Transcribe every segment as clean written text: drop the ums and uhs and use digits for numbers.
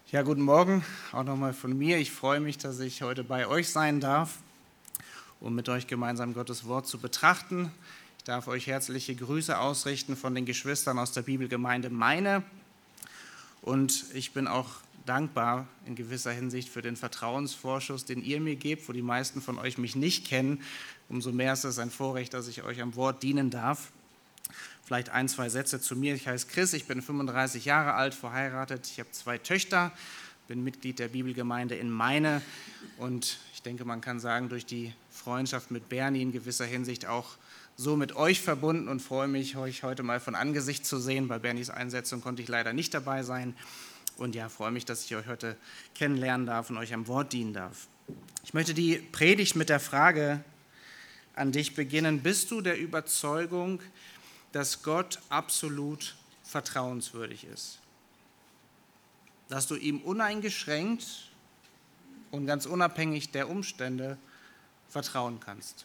Ja, guten Morgen, auch nochmal von mir. Ich freue mich, dass ich heute bei euch sein darf, um mit euch gemeinsam Gottes Wort zu betrachten. Ich darf euch herzliche Grüße ausrichten von den Geschwistern aus der Bibelgemeinde Meine. Und ich bin auch dankbar in gewisser Hinsicht für den Vertrauensvorschuss, den ihr mir gebt, wo die meisten von euch mich nicht kennen. Umso mehr ist es ein Vorrecht, dass ich euch am Wort dienen darf. Vielleicht ein, zwei Sätze zu mir. Ich heiße Chris, ich bin 35 Jahre alt, verheiratet. Ich habe 2 Töchter, bin Mitglied der Bibelgemeinde in Meine. Und ich denke, man kann sagen, durch die Freundschaft mit Bernie in gewisser Hinsicht auch so mit euch verbunden und freue mich, euch heute mal von Angesicht zu sehen. Bei Bernies Einsetzung konnte ich leider nicht dabei sein. Und ja, freue mich, dass ich euch heute kennenlernen darf und euch am Wort dienen darf. Ich möchte die Predigt mit der Frage an dich beginnen. Bist du der Überzeugung, dass Gott absolut vertrauenswürdig ist? Dass du ihm uneingeschränkt und ganz unabhängig der Umstände vertrauen kannst?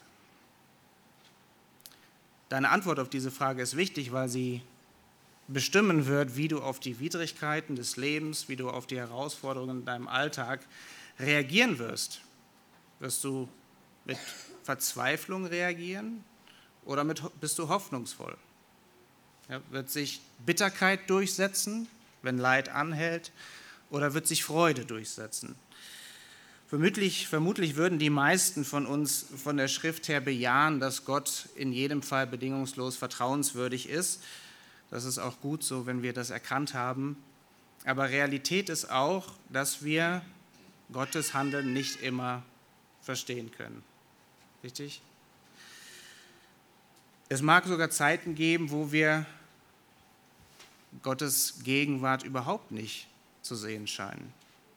Deine Antwort auf diese Frage ist wichtig, weil sie bestimmen wird, wie du auf die Widrigkeiten des Lebens, wie du auf die Herausforderungen in deinem Alltag reagieren wirst. Wirst du mit Verzweiflung reagieren oder bist du hoffnungsvoll? Ja, wird sich Bitterkeit durchsetzen, wenn Leid anhält, oder wird sich Freude durchsetzen? Vermutlich würden die meisten von uns von der Schrift her bejahen, dass Gott in jedem Fall bedingungslos vertrauenswürdig ist. Das ist auch gut so, wenn wir das erkannt haben. Aber Realität ist auch, dass wir Gottes Handeln nicht immer verstehen können. Richtig? Es mag sogar Zeiten geben, wo wir Gottes Gegenwart überhaupt nicht zu sehen scheinen.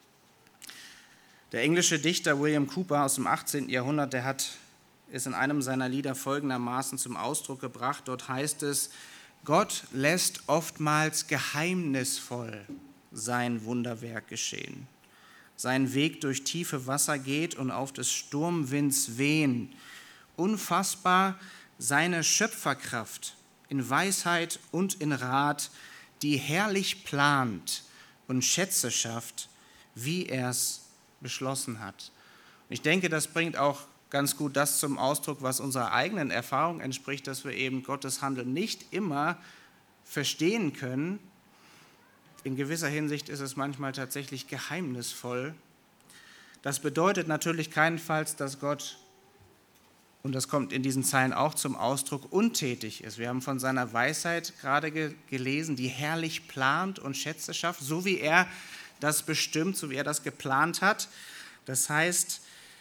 Der englische Dichter William Cowper aus dem 18. Jahrhundert, der hat es in einem seiner Lieder folgendermaßen zum Ausdruck gebracht. Dort heißt es: Gott lässt oftmals geheimnisvoll sein Wunderwerk geschehen. Sein Weg durch tiefe Wasser geht und auf des Sturmwinds wehen. Unfassbar seine Schöpferkraft in Weisheit und in Rat, die herrlich plant und Schätze schafft, wie er es beschlossen hat. Und ich denke, das bringt auch ganz gut das zum Ausdruck, was unserer eigenen Erfahrung entspricht, dass wir eben Gottes Handeln nicht immer verstehen können. In gewisser Hinsicht ist es manchmal tatsächlich geheimnisvoll. Das bedeutet natürlich keinenfalls, dass Gott, und das kommt in diesen Zeilen auch zum Ausdruck, untätig ist. Wir haben von seiner Weisheit gerade gelesen, die herrlich plant und Schätze schafft, so wie er das bestimmt, so wie er das geplant hat. Das heißt,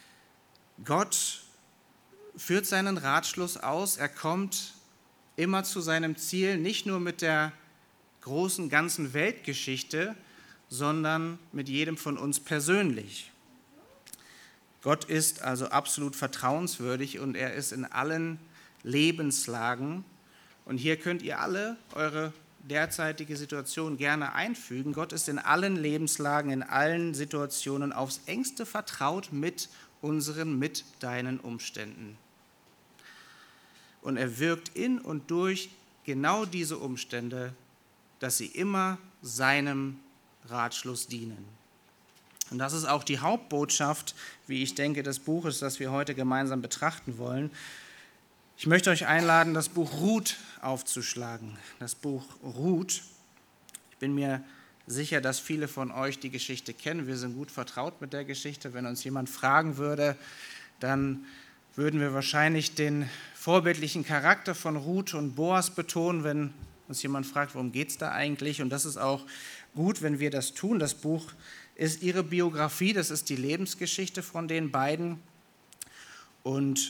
Gott führt seinen Ratschluss aus, er kommt immer zu seinem Ziel, nicht nur mit der großen ganzen Weltgeschichte, sondern mit jedem von uns persönlich. Gott ist also absolut vertrauenswürdig und er ist in allen Lebenslagen. Und hier könnt ihr alle eure derzeitige Situation gerne einfügen. Gott ist in allen Lebenslagen, in allen Situationen aufs Engste vertraut mit deinen Umständen. Und er wirkt in und durch genau diese Umstände, dass sie immer seinem Ratschluss dienen. Und das ist auch die Hauptbotschaft, wie ich denke, des Buches, das wir heute gemeinsam betrachten wollen. Ich möchte euch einladen, das Buch Ruth aufzuschlagen. Das Buch Ruth. Ich bin mir sicher, dass viele von euch die Geschichte kennen. Wir sind gut vertraut mit der Geschichte. Wenn uns jemand fragen würde, dann würden wir wahrscheinlich den vorbildlichen Charakter von Ruth und Boas betonen, wenn uns jemand fragt, worum geht es da eigentlich. Und das ist auch gut, wenn wir das tun. Das Buch ist ihre Biografie, das ist die Lebensgeschichte von den beiden. Und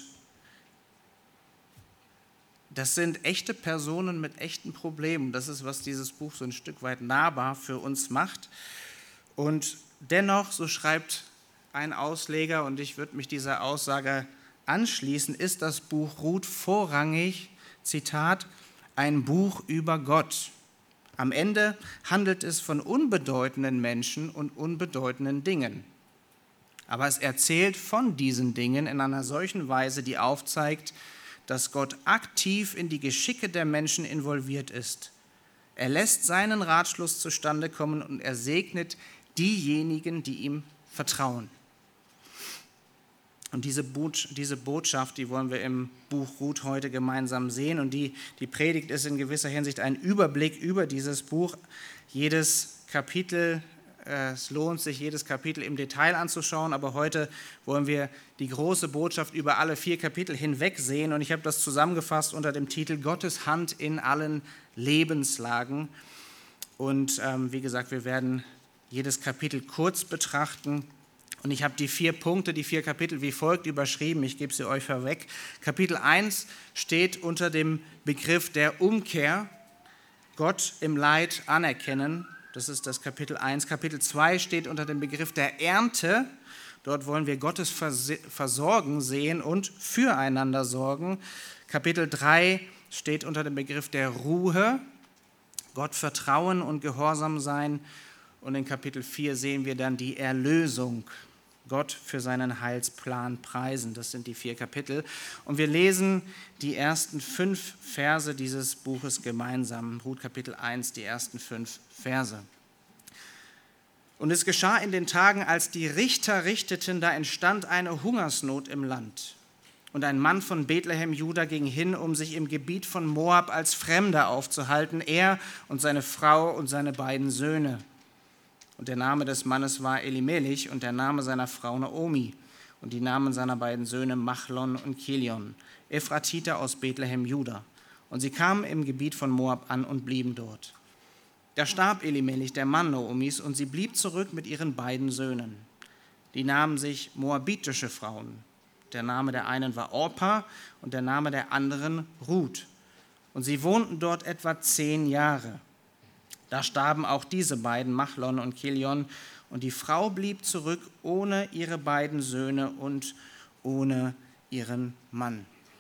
das sind echte Personen mit echten Problemen. Das ist, was dieses Buch so ein Stück weit nahbar für uns macht. Und dennoch, so schreibt ein Ausleger, und ich würde mich dieser Aussage anschließen, ist das Buch Ruth vorrangig, Zitat, ein Buch über Gott. Am Ende handelt es von unbedeutenden Menschen und unbedeutenden Dingen. Aber es erzählt von diesen Dingen in einer solchen Weise, die aufzeigt, dass Gott aktiv in die Geschicke der Menschen involviert ist. Er lässt seinen Ratschluss zustande kommen und er segnet diejenigen, die ihm vertrauen. Und diese Botschaft, die wollen wir im Buch Ruth heute gemeinsam sehen. Und die Predigt ist in gewisser Hinsicht ein Überblick über dieses Buch. Jedes Kapitel, es lohnt sich, jedes Kapitel im Detail anzuschauen, aber heute wollen wir die große Botschaft über alle 4 Kapitel hinweg sehen. Und ich habe das zusammengefasst unter dem Titel Gottes Hand in allen Lebenslagen. Und wie gesagt, wir werden jedes Kapitel kurz betrachten. Und ich habe die 4 Punkte, die 4 Kapitel wie folgt überschrieben. Ich gebe sie euch vorweg. Kapitel 1 steht unter dem Begriff der Umkehr. Gott im Leid anerkennen. Das ist das Kapitel 1. Kapitel 2 steht unter dem Begriff der Ernte. Dort wollen wir Gottes Versorgen sehen und füreinander sorgen. Kapitel 3 steht unter dem Begriff der Ruhe. Gott vertrauen und gehorsam sein. Und in Kapitel 4 sehen wir dann die Erlösung. Gott für seinen Heilsplan preisen. Das sind die 4 Kapitel. Und wir lesen die ersten 5 Verse dieses Buches gemeinsam. Ruth Kapitel 1, die ersten 5 Verse. Und es geschah in den Tagen, als die Richter richteten, da entstand eine Hungersnot im Land. Und ein Mann von Bethlehem, Juda, ging hin, um sich im Gebiet von Moab als Fremder aufzuhalten, er und seine Frau und seine beiden Söhne. Und der Name des Mannes war Elimelech und der Name seiner Frau Naomi und die Namen seiner beiden Söhne Machlon und Kilion, Ephratiter aus Bethlehem, Juda. Und sie kamen im Gebiet von Moab an und blieben dort. Da starb Elimelech, der Mann Naomis, und sie blieb zurück mit ihren beiden Söhnen. Die nahmen sich moabitische Frauen. Der Name der einen war Orpa und der Name der anderen Ruth. Und sie wohnten dort etwa 10 Jahre. Da starben auch diese beiden, Machlon und Kilion, und die Frau blieb zurück ohne ihre beiden Söhne und ohne ihren Mann.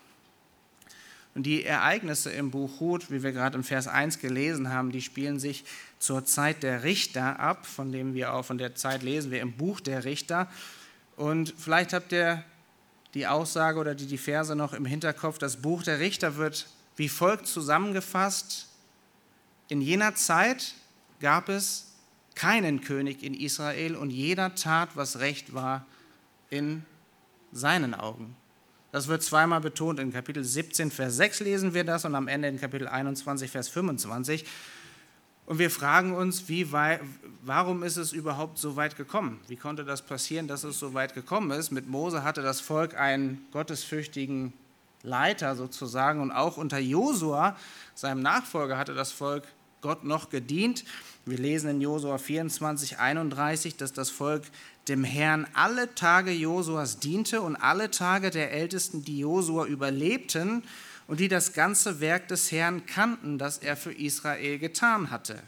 Und die Ereignisse im Buch Ruth, wie wir gerade im Vers 1 gelesen haben, die spielen sich zur Zeit der Richter ab, von der Zeit lesen wir im Buch der Richter. Und vielleicht habt ihr die Aussage oder die Verse noch im Hinterkopf. Das Buch der Richter wird wie folgt zusammengefasst: In jener Zeit gab es keinen König in Israel und jeder tat, was recht war in seinen Augen. Das wird zweimal betont. In Kapitel 17, Vers 6 lesen wir das und am Ende in Kapitel 21, Vers 25. Und wir fragen uns, warum ist es überhaupt so weit gekommen? Wie konnte das passieren, dass es so weit gekommen ist? Mit Mose hatte das Volk einen gottesfürchtigen Leiter sozusagen und auch unter Josua, seinem Nachfolger, hatte das Volk Gott noch gedient. Wir lesen in Josua 24, 31, dass das Volk dem Herrn alle Tage Josuas diente und alle Tage der Ältesten, die Josua überlebten und die das ganze Werk des Herrn kannten, das er für Israel getan hatte.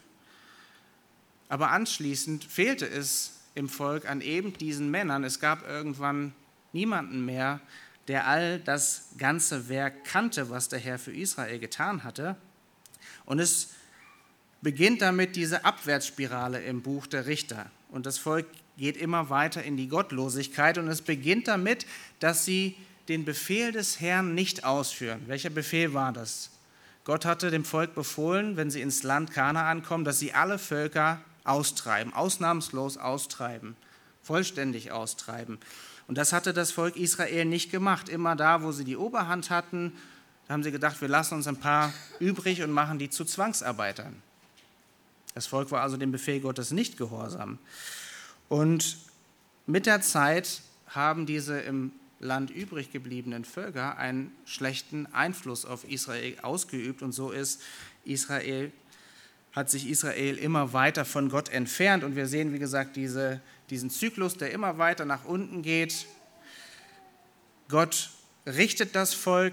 Aber anschließend fehlte es im Volk an eben diesen Männern. Es gab irgendwann niemanden mehr, der all das ganze Werk kannte, was der Herr für Israel getan hatte. Und es beginnt damit diese Abwärtsspirale im Buch der Richter. Und das Volk geht immer weiter in die Gottlosigkeit. Und es beginnt damit, dass sie den Befehl des Herrn nicht ausführen. Welcher Befehl war das? Gott hatte dem Volk befohlen, wenn sie ins Land Kanaan kommen, dass sie alle Völker austreiben, ausnahmslos austreiben, vollständig austreiben. Und das hatte das Volk Israel nicht gemacht. Immer da, wo sie die Oberhand hatten, da haben sie gedacht, wir lassen uns ein paar übrig und machen die zu Zwangsarbeitern. Das Volk war also dem Befehl Gottes nicht gehorsam. Und mit der Zeit haben diese im Land übrig gebliebenen Völker einen schlechten Einfluss auf Israel ausgeübt. Und so hat sich Israel immer weiter von Gott entfernt. Und wir sehen, wie gesagt, diesen Zyklus, der immer weiter nach unten geht. Gott richtet das Volk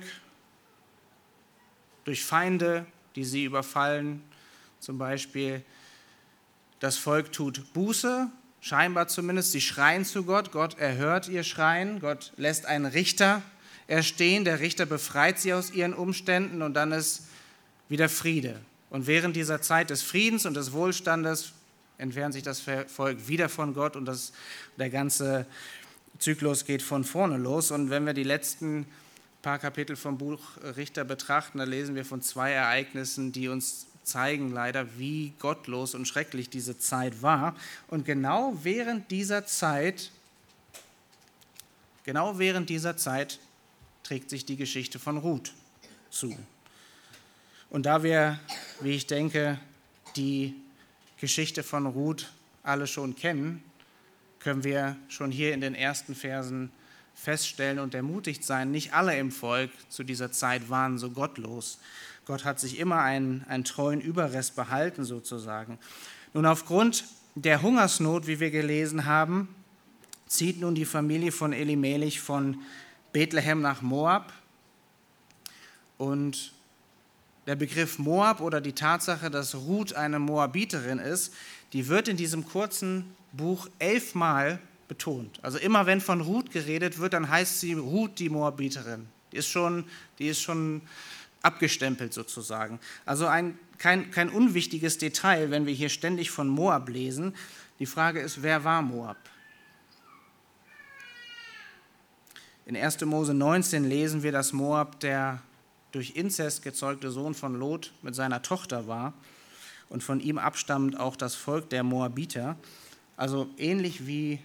durch Feinde, die sie überfallen. Zum Beispiel, das Volk tut Buße, scheinbar zumindest. Sie schreien zu Gott, Gott erhört ihr Schreien, Gott lässt einen Richter erstehen, der Richter befreit sie aus ihren Umständen und dann ist wieder Friede. Und während dieser Zeit des Friedens und des Wohlstandes entfernt sich das Volk wieder von Gott und der ganze Zyklus geht von vorne los. Und wenn wir die letzten paar Kapitel vom Buch Richter betrachten, da lesen wir von 2 Ereignissen, die uns zeigen leider, wie gottlos und schrecklich diese Zeit war. Und genau während dieser Zeit trägt sich die Geschichte von Ruth zu. Und da wir, wie ich denke, die Geschichte von Ruth alle schon kennen, können wir schon hier in den ersten Versen feststellen und ermutigt sein, nicht alle im Volk zu dieser Zeit waren so gottlos. Gott hat sich immer einen treuen Überrest behalten sozusagen. Nun aufgrund der Hungersnot, wie wir gelesen haben, zieht nun die Familie von Elimelech von Bethlehem nach Moab. Und der Begriff Moab oder die Tatsache, dass Ruth eine Moabiterin ist, die wird in diesem kurzen Buch 11 Mal betont. Also immer wenn von Ruth geredet wird, dann heißt sie Ruth die Moabiterin. Die ist schon abgestempelt sozusagen. Also kein unwichtiges Detail, wenn wir hier ständig von Moab lesen. Die Frage ist, wer war Moab? In 1. Mose 19 lesen wir, dass Moab der durch Inzest gezeugte Sohn von Lot mit seiner Tochter war und von ihm abstammend auch das Volk der Moabiter. Also ähnlich wie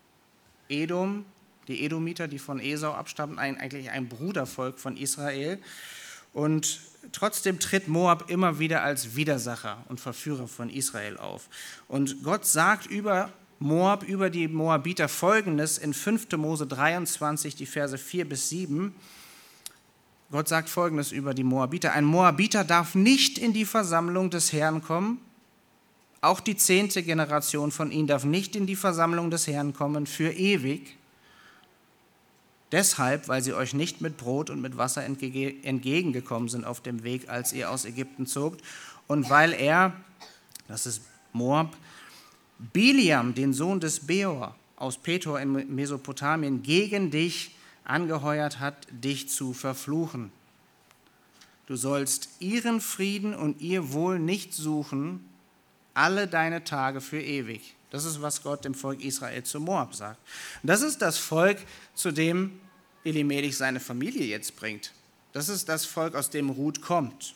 Edom, die Edomiter, die von Esau abstammen, eigentlich ein Brudervolk von Israel. Und trotzdem tritt Moab immer wieder als Widersacher und Verführer von Israel auf. Und Gott sagt über Moab, über die Moabiter Folgendes in 5. Mose 23, die Verse 4 bis 7. Gott sagt Folgendes über die Moabiter: Ein Moabiter darf nicht in die Versammlung des Herrn kommen. Auch die 10. Generation von ihnen darf nicht in die Versammlung des Herrn kommen für ewig. Deshalb, weil sie euch nicht mit Brot und mit Wasser entgegengekommen sind auf dem Weg, als ihr aus Ägypten zogt. Und weil er, das ist Moab, Biliam, den Sohn des Beor aus Petor in Mesopotamien, gegen dich angeheuert hat, dich zu verfluchen. Du sollst ihren Frieden und ihr Wohl nicht suchen, alle deine Tage für ewig. Das ist, was Gott dem Volk Israel zu Moab sagt. Und das ist das Volk, zu dem Elimelech seine Familie jetzt bringt. Das ist das Volk, aus dem Ruth kommt.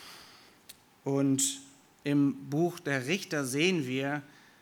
Und im Buch der Richter sehen wir,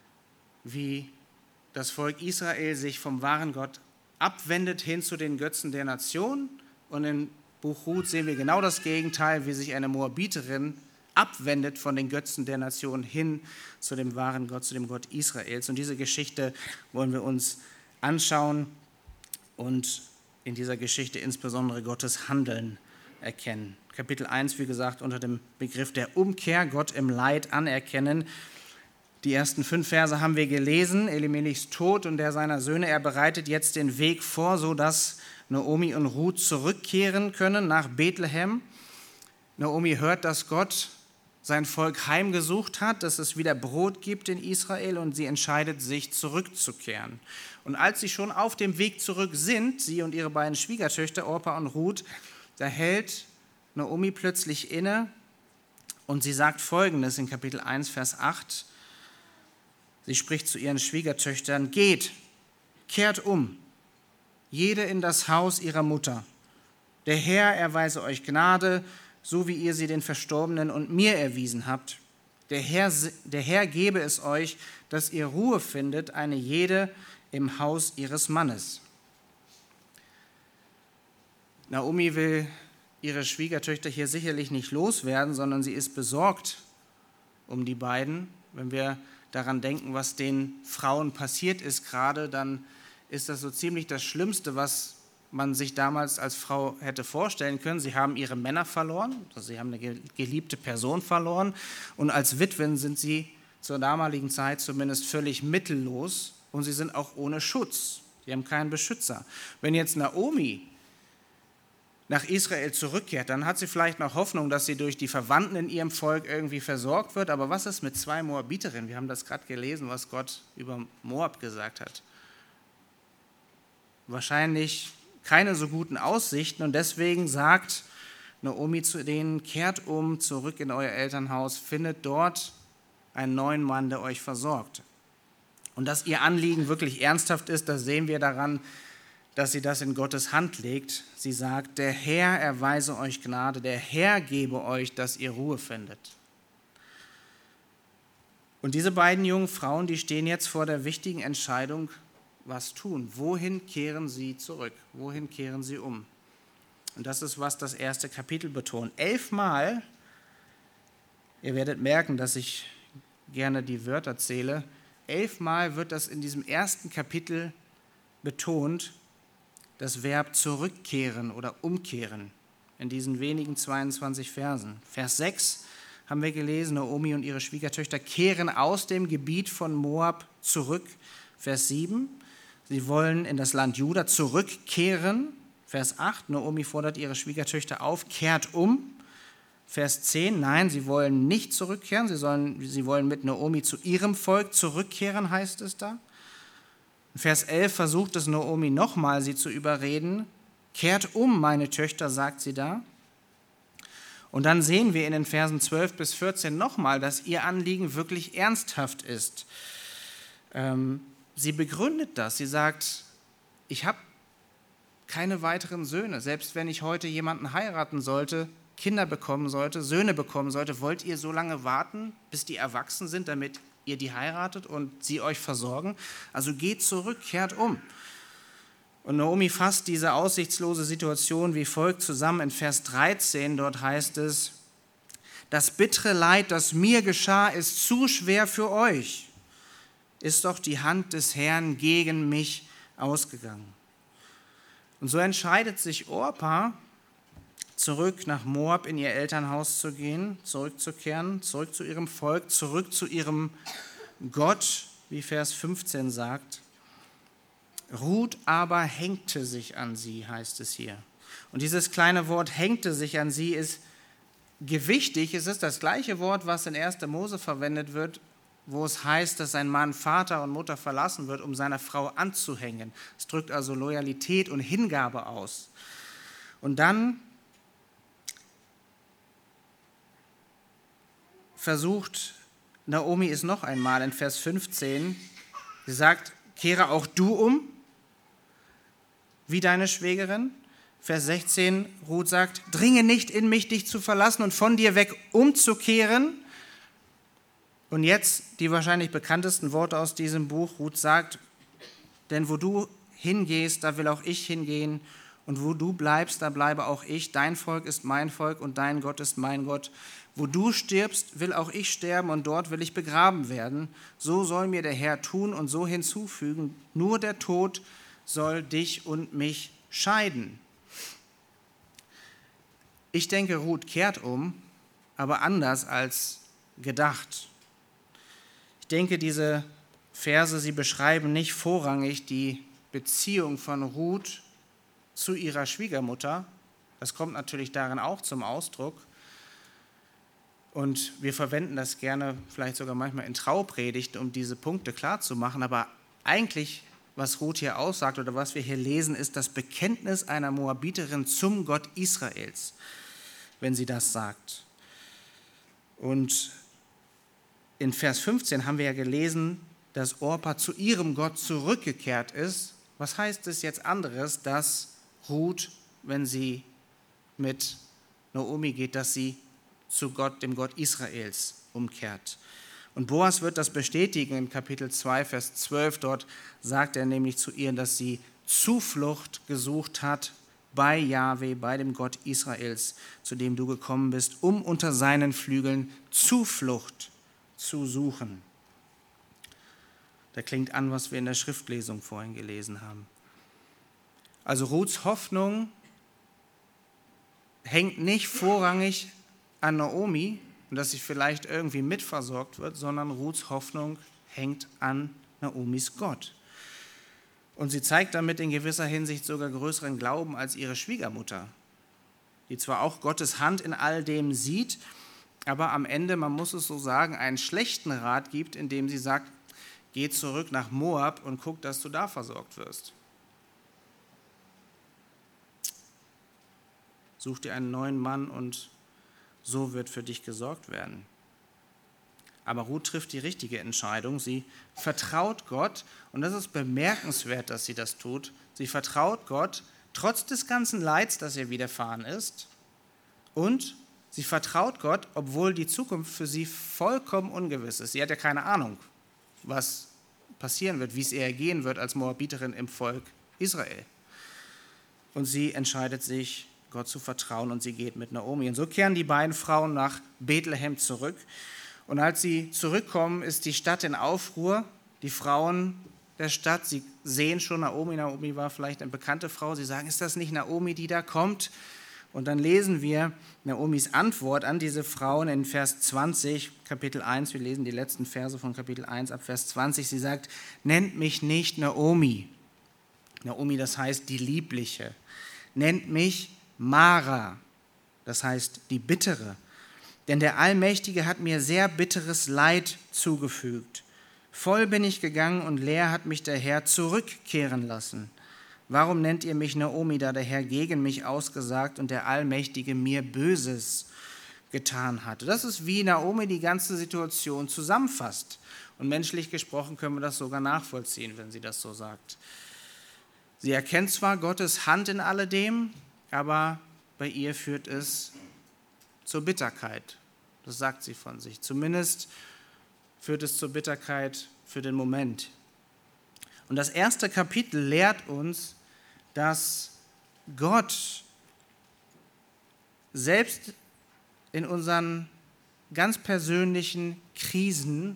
wie das Volk Israel sich vom wahren Gott abwendet hin zu den Götzen der Nation. Und im Buch Ruth sehen wir genau das Gegenteil, wie sich eine Moabiterin abwendet von den Götzen der Nation hin zu dem wahren Gott, zu dem Gott Israels. Und diese Geschichte wollen wir uns anschauen und in dieser Geschichte insbesondere Gottes Handeln erkennen. Kapitel 1, wie gesagt, unter dem Begriff der Umkehr, Gott im Leid anerkennen. Die ersten 5 Verse haben wir gelesen, Elimelechs Tod und der seiner Söhne. Er bereitet jetzt den Weg vor, sodass Naomi und Ruth zurückkehren können nach Bethlehem. Naomi hört, dass Gott sein Volk heimgesucht hat, dass es wieder Brot gibt in Israel und sie entscheidet sich zurückzukehren. Und als sie schon auf dem Weg zurück sind, sie und ihre beiden Schwiegertöchter Orpa und Ruth, da hält Naomi plötzlich inne und sie sagt Folgendes in Kapitel 1, Vers 8. Sie spricht zu ihren Schwiegertöchtern: Geht, kehrt um, jede in das Haus ihrer Mutter. Der Herr erweise euch Gnade, so wie ihr sie den Verstorbenen und mir erwiesen habt. Der Herr gebe es euch, dass ihr Ruhe findet, eine jede im Haus ihres Mannes. Naomi will ihre Schwiegertöchter hier sicherlich nicht loswerden, sondern sie ist besorgt um die beiden. Wenn wir daran denken, was den Frauen passiert ist gerade, dann ist das so ziemlich das Schlimmste, was man sich damals als Frau hätte vorstellen können. Sie haben ihre Männer verloren, also sie haben eine geliebte Person verloren und als Witwen sind sie zur damaligen Zeit zumindest völlig mittellos und sie sind auch ohne Schutz. Sie haben keinen Beschützer. Wenn jetzt Naomi nach Israel zurückkehrt, dann hat sie vielleicht noch Hoffnung, dass sie durch die Verwandten in ihrem Volk irgendwie versorgt wird. Aber was ist mit 2 Moabiterinnen? Wir haben das gerade gelesen, was Gott über Moab gesagt hat. Wahrscheinlich keine so guten Aussichten und deswegen sagt Naomi zu denen: Kehrt um, zurück in euer Elternhaus, findet dort einen neuen Mann, der euch versorgt. Und dass ihr Anliegen wirklich ernsthaft ist, das sehen wir daran, dass sie das in Gottes Hand legt. Sie sagt: Der Herr erweise euch Gnade, der Herr gebe euch, dass ihr Ruhe findet. Und diese beiden jungen Frauen, die stehen jetzt vor der wichtigen Entscheidung, was tun. Wohin kehren sie zurück? Wohin kehren sie um? Und das ist, was das erste Kapitel betont. 11 Mal, ihr werdet merken, dass ich gerne die Wörter zähle, 11 Mal wird das in diesem ersten Kapitel betont, das Verb zurückkehren oder umkehren, in diesen wenigen 22 Versen. Vers 6 haben wir gelesen, Naomi und ihre Schwiegertöchter kehren aus dem Gebiet von Moab zurück. Vers 7, sie wollen in das Land Juda zurückkehren. Vers 8, Naomi fordert ihre Schwiegertöchter auf, kehrt um. Vers 10, nein, sie wollen nicht zurückkehren, sie wollen mit Naomi zu ihrem Volk zurückkehren, heißt es da. Vers 11 versucht es Naomi nochmal, sie zu überreden. Kehrt um, meine Töchter, sagt sie da. Und dann sehen wir in den Versen 12 bis 14 nochmal, dass ihr Anliegen wirklich ernsthaft ist. Sie begründet das. Sie sagt, ich habe keine weiteren Söhne. Selbst wenn ich heute jemanden heiraten sollte, Kinder bekommen sollte, Söhne bekommen sollte, wollt ihr so lange warten, bis die erwachsen sind, damit ihr die heiratet und sie euch versorgen? Also geht zurück, kehrt um. Und Naomi fasst diese aussichtslose Situation wie folgt zusammen in Vers 13. Dort heißt es, das bittere Leid, das mir geschah, ist zu schwer für euch. Ist doch die Hand des Herrn gegen mich ausgegangen. Und so entscheidet sich Orpa, zurück nach Moab in ihr Elternhaus zu gehen, zurückzukehren, zurück zu ihrem Volk, zurück zu ihrem Gott, wie Vers 15 sagt. Ruth aber hängte sich an sie, heißt es hier. Und dieses kleine Wort hängte sich an sie ist gewichtig. Es ist das gleiche Wort, was in 1. Mose verwendet wird, wo es heißt, dass ein Mann Vater und Mutter verlassen wird, um seiner Frau anzuhängen. Es drückt also Loyalität und Hingabe aus. Und dann versucht Naomi es noch einmal in Vers 15. Sie sagt, kehre auch du um, wie deine Schwägerin. Vers 16, Ruth sagt, dringe nicht in mich, dich zu verlassen und von dir weg umzukehren. Und jetzt die wahrscheinlich bekanntesten Worte aus diesem Buch. Ruth sagt, denn wo du hingehst, da will auch ich hingehen. Und wo du bleibst, da bleibe auch ich. Dein Volk ist mein Volk und dein Gott ist mein Gott. Wo du stirbst, will auch ich sterben und dort will ich begraben werden. So soll mir der Herr tun und so hinzufügen. Nur der Tod soll dich und mich scheiden. Ich denke, Ruth kehrt um, aber anders als gedacht. Ich denke, diese Verse, sie beschreiben nicht vorrangig die Beziehung von Ruth zu ihrer Schwiegermutter. Das kommt natürlich darin auch zum Ausdruck. Und wir verwenden das gerne, vielleicht sogar manchmal in Traupredigten, um diese Punkte klarzumachen. Aber eigentlich, was Ruth hier aussagt oder was wir hier lesen, ist das Bekenntnis einer Moabiterin zum Gott Israels, wenn sie das sagt. Und in Vers 15 haben wir ja gelesen, dass Orpa zu ihrem Gott zurückgekehrt ist. Was heißt es jetzt anderes, dass Ruth, wenn sie mit Naomi geht, dass sie zu Gott, dem Gott Israels, umkehrt? Und Boas wird das bestätigen in Kapitel 2, Vers 12. Dort sagt er nämlich zu ihr, dass sie Zuflucht gesucht hat bei Jahwe, bei dem Gott Israels, zu dem du gekommen bist, um unter seinen Flügeln Zuflucht zu suchen. Da klingt an, was wir in der Schriftlesung vorhin gelesen haben. Also Ruths Hoffnung hängt nicht vorrangig an Naomi und dass sie vielleicht irgendwie mitversorgt wird, sondern Ruths Hoffnung hängt an Naomis Gott. Und sie zeigt damit in gewisser Hinsicht sogar größeren Glauben als ihre Schwiegermutter, die zwar auch Gottes Hand in all dem sieht, aber am Ende, man muss es so sagen, einen schlechten Rat gibt, indem sie sagt, geh zurück nach Moab und guck, dass du da versorgt wirst. Such dir einen neuen Mann und so wird für dich gesorgt werden. Aber Ruth trifft die richtige Entscheidung. Sie vertraut Gott und das ist bemerkenswert, dass sie das tut. Sie vertraut Gott trotz des ganzen Leids, das ihr widerfahren ist und Sie vertraut Gott, obwohl die Zukunft für sie vollkommen ungewiss ist. Sie hat ja keine Ahnung, was passieren wird, wie es ihr ergehen wird als Moabiterin im Volk Israel. Und sie entscheidet sich, Gott zu vertrauen, und sie geht mit Naomi. Und so kehren die beiden Frauen nach Bethlehem zurück. Und als sie zurückkommen, ist die Stadt in Aufruhr. Die Frauen der Stadt, sie sehen schon Naomi. Naomi war vielleicht eine bekannte Frau. Sie sagen, ist das nicht Naomi, die da kommt? Und dann lesen wir Naomis Antwort an diese Frauen in Vers 20, Kapitel 1. Wir lesen die letzten Verse von Kapitel 1 ab Vers 20. Sie sagt, nennt mich nicht Naomi. Naomi, das heißt die Liebliche. Nennt mich Mara, das heißt die Bittere. Denn der Allmächtige hat mir sehr bitteres Leid zugefügt. Voll bin ich gegangen und leer hat mich der Herr zurückkehren lassen. Warum nennt ihr mich Naomi, da der Herr gegen mich ausgesagt und der Allmächtige mir Böses getan hatte? Das ist, wie Naomi die ganze Situation zusammenfasst. Und menschlich gesprochen können wir das sogar nachvollziehen, wenn sie das so sagt. Sie erkennt zwar Gottes Hand in alledem, aber bei ihr führt es zur Bitterkeit. Das sagt sie von sich. Zumindest führt es zur Bitterkeit für den Moment. Und das erste Kapitel lehrt uns, dass Gott selbst in unseren ganz persönlichen Krisen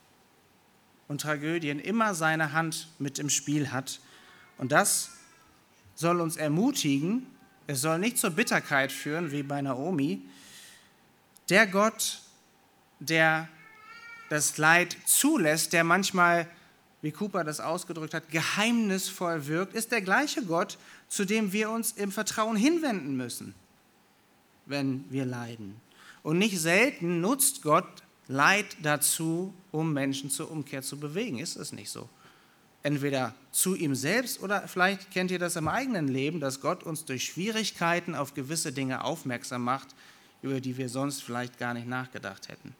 und Tragödien immer seine Hand mit im Spiel hat. Und das soll uns ermutigen, es soll nicht zur Bitterkeit führen, wie bei Naomi. Der Gott, der das Leid zulässt, der manchmal, wie Cooper das ausgedrückt hat, geheimnisvoll wirkt, ist der gleiche Gott, zu dem wir uns im Vertrauen hinwenden müssen, wenn wir leiden. Und nicht selten nutzt Gott Leid dazu, um Menschen zur Umkehr zu bewegen. Ist es nicht so? Entweder zu ihm selbst oder vielleicht kennt ihr das im eigenen Leben, dass Gott uns durch Schwierigkeiten auf gewisse Dinge aufmerksam macht, über die wir sonst vielleicht gar nicht nachgedacht hätten.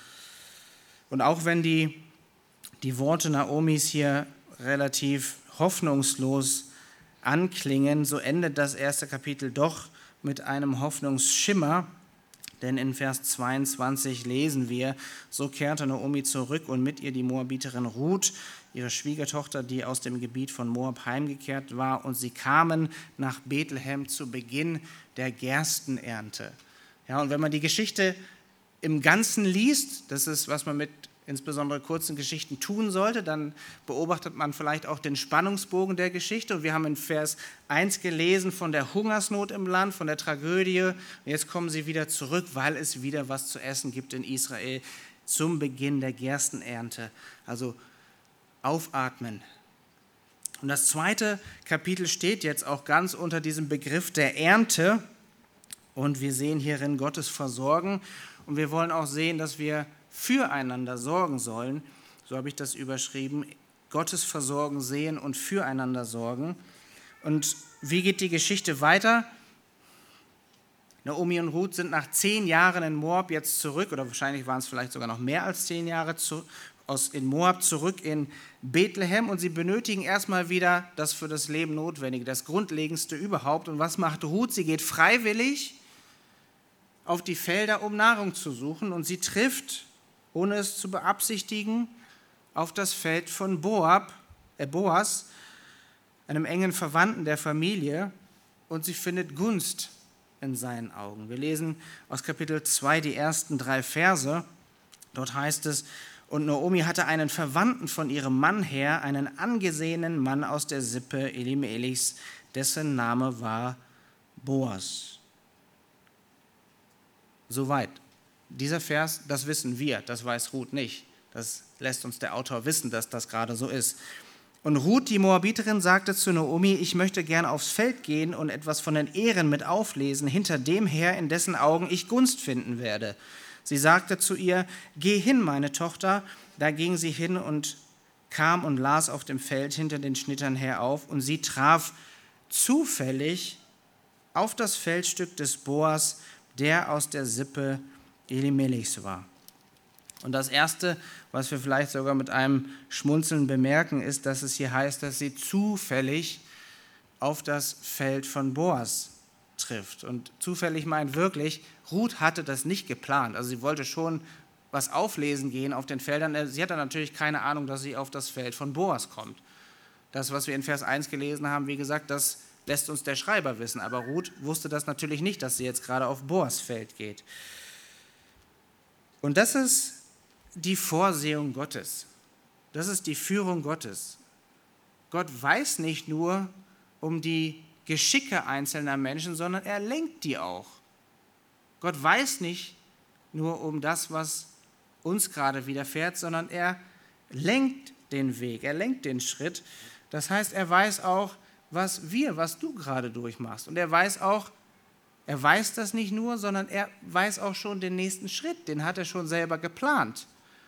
Und auch wenn die Worte Naomis hier relativ hoffnungslos anklingen, so endet das erste Kapitel doch mit einem Hoffnungsschimmer, denn in Vers 22 lesen wir, so kehrte Naomi zurück und mit ihr die Moabiterin Ruth, ihre Schwiegertochter, die aus dem Gebiet von Moab heimgekehrt war, und sie kamen nach Bethlehem zu Beginn der Gerstenernte. Ja, und wenn man die Geschichte im Ganzen liest, das ist, was man mit insbesondere kurzen Geschichten tun sollte, dann beobachtet man vielleicht auch den Spannungsbogen der Geschichte. Und wir haben in Vers 1 gelesen von der Hungersnot im Land, von der Tragödie. Und jetzt kommen sie wieder zurück, weil es wieder was zu essen gibt in Israel zum Beginn der Gerstenernte. Also aufatmen. Und das zweite Kapitel steht jetzt auch ganz unter diesem Begriff der Ernte. Und wir sehen hierin Gottes Versorgen. Und wir wollen auch sehen, dass wir füreinander sorgen sollen. So habe ich das überschrieben. Gottes Versorgen sehen und füreinander sorgen. Und wie geht die Geschichte weiter? Naomi und Ruth sind nach 10 Jahren in Moab jetzt zurück, oder wahrscheinlich waren es vielleicht sogar noch mehr als 10 Jahre in Moab zurück in Bethlehem, und sie benötigen erstmal wieder das für das Leben Notwendige, das Grundlegendste überhaupt. Und was macht Ruth? Sie geht freiwillig auf die Felder, um Nahrung zu suchen, und sie trifft, ohne es zu beabsichtigen, auf das Feld von Boas, einem engen Verwandten der Familie, und sie findet Gunst in seinen Augen. Wir lesen aus Kapitel 2 die ersten 3 Verse. Dort heißt es, und Naomi hatte einen Verwandten von ihrem Mann her, einen angesehenen Mann aus der Sippe Elimelechs, dessen Name war Boas. Soweit. Dieser Vers, das wissen wir, das weiß Ruth nicht. Das lässt uns der Autor wissen, dass das gerade so ist. Und Ruth, die Moabiterin, sagte zu Naomi, ich möchte gern aufs Feld gehen und etwas von den Ehren mit auflesen, hinter dem her, in dessen Augen ich Gunst finden werde. Sie sagte zu ihr, geh hin, meine Tochter. Da ging sie hin und kam und las auf dem Feld hinter den Schnittern her auf, und sie traf zufällig auf das Feldstück des Boas, der aus der Sippe Elimelechs war. Und das Erste, was wir vielleicht sogar mit einem Schmunzeln bemerken, ist, dass es hier heißt, dass sie zufällig auf das Feld von Boas trifft. Und zufällig meint wirklich, Ruth hatte das nicht geplant. Also sie wollte schon was auflesen gehen auf den Feldern. Sie hatte natürlich keine Ahnung, dass sie auf das Feld von Boas kommt. Das, was wir in Vers 1 gelesen haben, wie gesagt, das lässt uns der Schreiber wissen. Aber Ruth wusste das natürlich nicht, dass sie jetzt gerade auf Boas Feld geht. Und das ist die Vorsehung Gottes. Das ist die Führung Gottes. Gott weiß nicht nur um die Geschicke einzelner Menschen, sondern er lenkt die auch. Gott weiß nicht nur um das, was uns gerade widerfährt, sondern er lenkt den Weg, er lenkt den Schritt. Das heißt, er weiß auch, was du gerade durchmachst. Und er weiß das nicht nur, sondern er weiß auch schon den nächsten Schritt, den hat er schon selber geplant.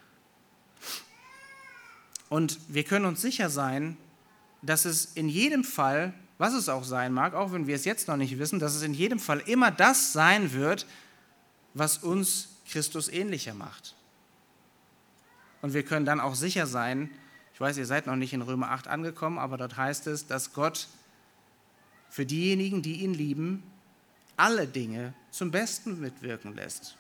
Und wir können uns sicher sein, dass es in jedem Fall, was es auch sein mag, auch wenn wir es jetzt noch nicht wissen, dass es in jedem Fall immer das sein wird, was uns Christus ähnlicher macht. Und wir können dann auch sicher sein, ich weiß, ihr seid noch nicht in Römer 8 angekommen, aber dort heißt es, dass Gott für diejenigen, die ihn lieben, alle Dinge zum Besten mitwirken lässt.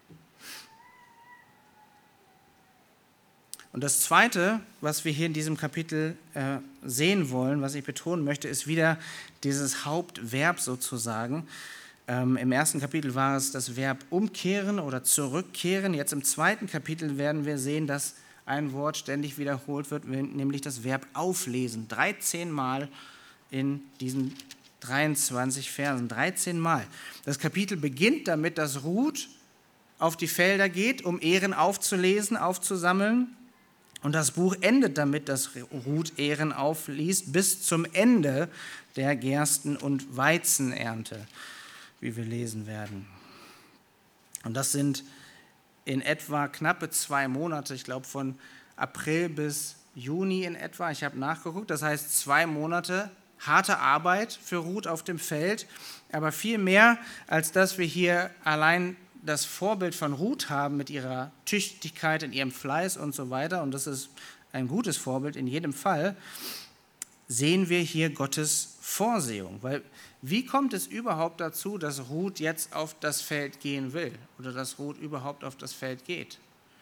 Und das Zweite, was wir hier in diesem Kapitel sehen wollen, was ich betonen möchte, ist wieder dieses Hauptverb sozusagen. Im ersten Kapitel war es das Verb umkehren oder zurückkehren. Jetzt im zweiten Kapitel werden wir sehen, dass ein Wort ständig wiederholt wird, nämlich das Verb auflesen. 13 Mal in diesen 23 Versen. 13 Mal. Das Kapitel beginnt damit, dass Ruth auf die Felder geht, um Ähren aufzulesen, aufzusammeln. Und das Buch endet damit, dass Ruth Ähren aufliest, bis zum Ende der Gersten- und Weizenernte, wie wir lesen werden. Und das sind in etwa knappe 2 Monate, ich glaube von April bis Juni in etwa. Ich habe nachgeguckt, das heißt 2 Monate harte Arbeit für Ruth auf dem Feld, aber viel mehr, als dass wir hier allein das Vorbild von Ruth haben mit ihrer Tüchtigkeit, in ihrem Fleiß und so weiter, und das ist ein gutes Vorbild in jedem Fall, sehen wir hier Gottes Vorsehung. Weil wie kommt es überhaupt dazu, dass Ruth jetzt auf das Feld gehen will oder dass Ruth überhaupt auf das Feld geht?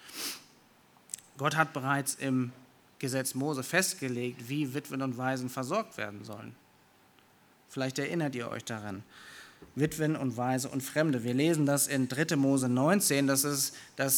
Gott hat bereits im Gesetz Mose festgelegt, wie Witwen und Waisen versorgt werden sollen. Vielleicht erinnert ihr euch daran. Witwen und Waise und Fremde. Wir lesen das in 3. Mose 19, das ist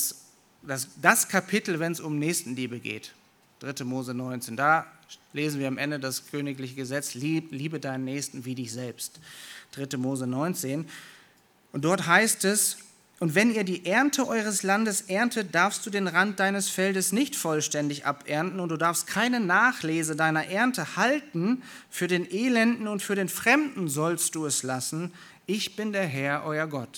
das Kapitel, wenn es um Nächstenliebe geht. 3. Mose 19, da lesen wir am Ende das königliche Gesetz, liebe deinen Nächsten wie dich selbst. 3. Mose 19. Und dort heißt es, und wenn ihr die Ernte eures Landes erntet, darfst du den Rand deines Feldes nicht vollständig abernten und du darfst keine Nachlese deiner Ernte halten. Für den Elenden und für den Fremden sollst du es lassen. Ich bin der Herr, euer Gott.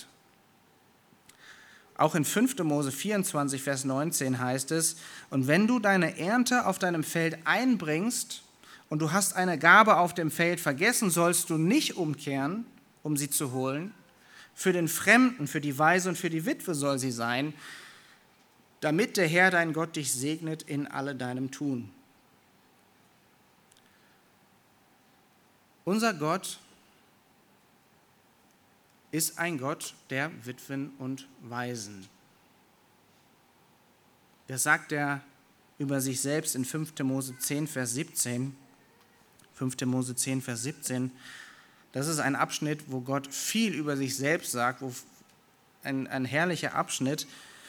Auch in 5. Mose 24, Vers 19 heißt es, und wenn du deine Ernte auf deinem Feld einbringst und du hast eine Gabe auf dem Feld vergessen, sollst du nicht umkehren, um sie zu holen. Für den Fremden, für die Waise und für die Witwe soll sie sein, damit der Herr, dein Gott, dich segnet in alle deinem Tun. Unser Gott ist ein Gott der Witwen und Waisen. Das sagt er über sich selbst in 5. Mose 10, Vers 17. 5. Mose 10, Vers 17. Das ist ein Abschnitt, wo Gott viel über sich selbst sagt, ein herrlicher Abschnitt.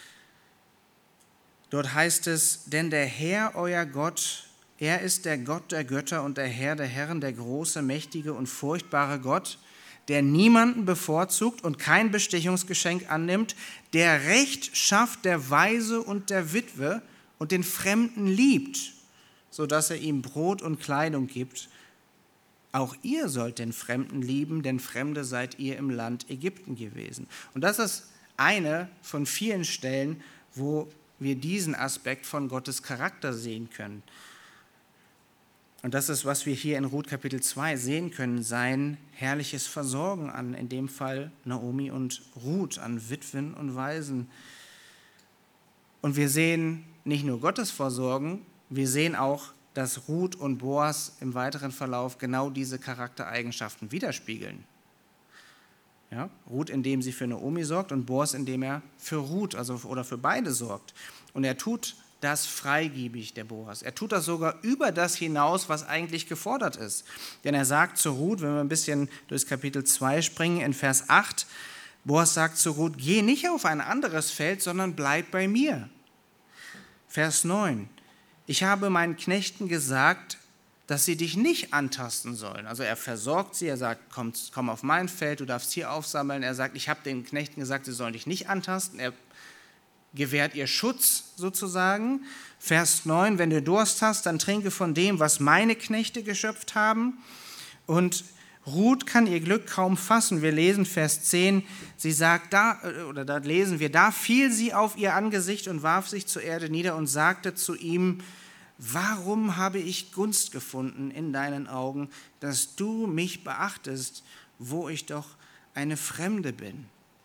Dort heißt es, denn der Herr, euer Gott, er ist der Gott der Götter und der Herr der Herren, der große, mächtige und furchtbare Gott, der niemanden bevorzugt und kein Bestechungsgeschenk annimmt, der Recht schafft der Waise und der Witwe und den Fremden liebt, sodass er ihm Brot und Kleidung gibt. Auch ihr sollt den Fremden lieben, denn Fremde seid ihr im Land Ägypten gewesen. Und das ist eine von vielen Stellen, wo wir diesen Aspekt von Gottes Charakter sehen können. Und das ist, was wir hier in Ruth Kapitel 2 sehen können, sein herrliches Versorgen an, in dem Fall Naomi und Ruth, an Witwen und Waisen. Und wir sehen nicht nur Gottes Versorgen, wir sehen auch, dass Ruth und Boas im weiteren Verlauf genau diese Charaktereigenschaften widerspiegeln. Ja? Ruth, indem sie für Naomi sorgt, und Boas, indem er für Ruth, oder für beide sorgt. Und er tut das freigebig, der Boas. Er tut das sogar über das hinaus, was eigentlich gefordert ist. Denn er sagt zu Ruth, wenn wir ein bisschen durchs Kapitel 2 springen, in Vers 8, Boas sagt zu Ruth, geh nicht auf ein anderes Feld, sondern bleib bei mir. Vers 9, ich habe meinen Knechten gesagt, dass sie dich nicht antasten sollen. Also er versorgt sie, er sagt, komm auf mein Feld, du darfst hier aufsammeln. Er sagt, ich habe den Knechten gesagt, sie sollen dich nicht antasten. Er gewährt ihr Schutz sozusagen. Vers 9, wenn du Durst hast, dann trinke von dem, was meine Knechte geschöpft haben. Und Ruth kann ihr Glück kaum fassen. Wir lesen Vers 10, sie sagt, da lesen wir, da fiel sie auf ihr Angesicht und warf sich zur Erde nieder und sagte zu ihm, warum habe ich Gunst gefunden in deinen Augen, dass du mich beachtest, wo ich doch eine Fremde bin?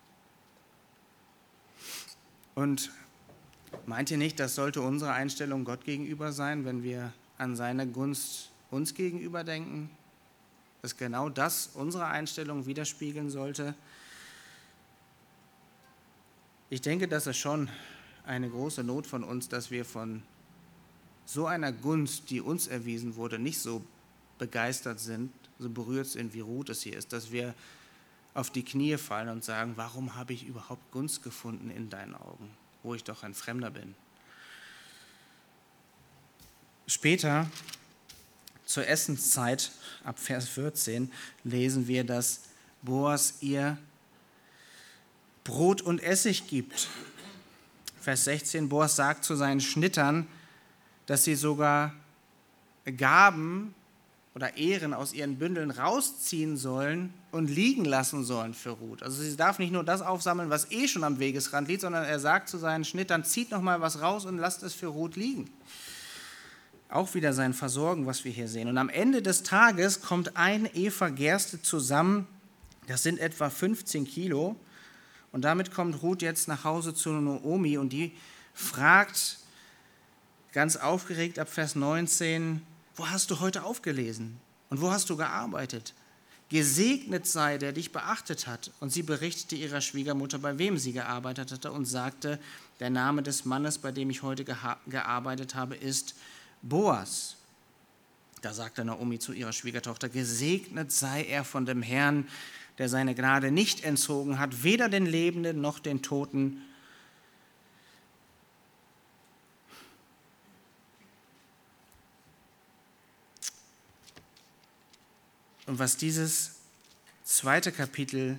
Und meint ihr nicht, das sollte unsere Einstellung Gott gegenüber sein, wenn wir an seine Gunst uns gegenüber denken? Dass genau das unsere Einstellung widerspiegeln sollte? Ich denke, das ist schon eine große Not von uns, dass wir von so einer Gunst, die uns erwiesen wurde, nicht so begeistert sind, so berührt sind, wie Ruth es hier ist, dass wir auf die Knie fallen und sagen, warum habe ich überhaupt Gunst gefunden in deinen Augen, wo ich doch ein Fremder bin. Später, zur Essenszeit, ab Vers 14, lesen wir, dass Boas ihr Brot und Essig gibt. Vers 16, Boas sagt zu seinen Schnittern, dass sie sogar Gaben oder Ehren aus ihren Bündeln rausziehen sollen und liegen lassen sollen für Ruth. Also sie darf nicht nur das aufsammeln, was schon am Wegesrand liegt, sondern er sagt zu seinen Schnittern, zieht noch mal was raus und lasst es für Ruth liegen. Auch wieder sein Versorgen, was wir hier sehen. Und am Ende des Tages kommt ein Efa Gerste zusammen, das sind etwa 15 Kilo. Und damit kommt Ruth jetzt nach Hause zu Naomi und die fragt ganz aufgeregt ab Vers 19, wo hast du heute aufgelesen und wo hast du gearbeitet? Gesegnet sei, der dich beachtet hat. Und sie berichtete ihrer Schwiegermutter, bei wem sie gearbeitet hatte, und sagte, der Name des Mannes, bei dem ich heute gearbeitet habe, ist Boas. Da sagte Naomi zu ihrer Schwiegertochter, gesegnet sei er von dem Herrn, der seine Gnade nicht entzogen hat, weder den Lebenden noch den Toten. Und was dieses zweite Kapitel,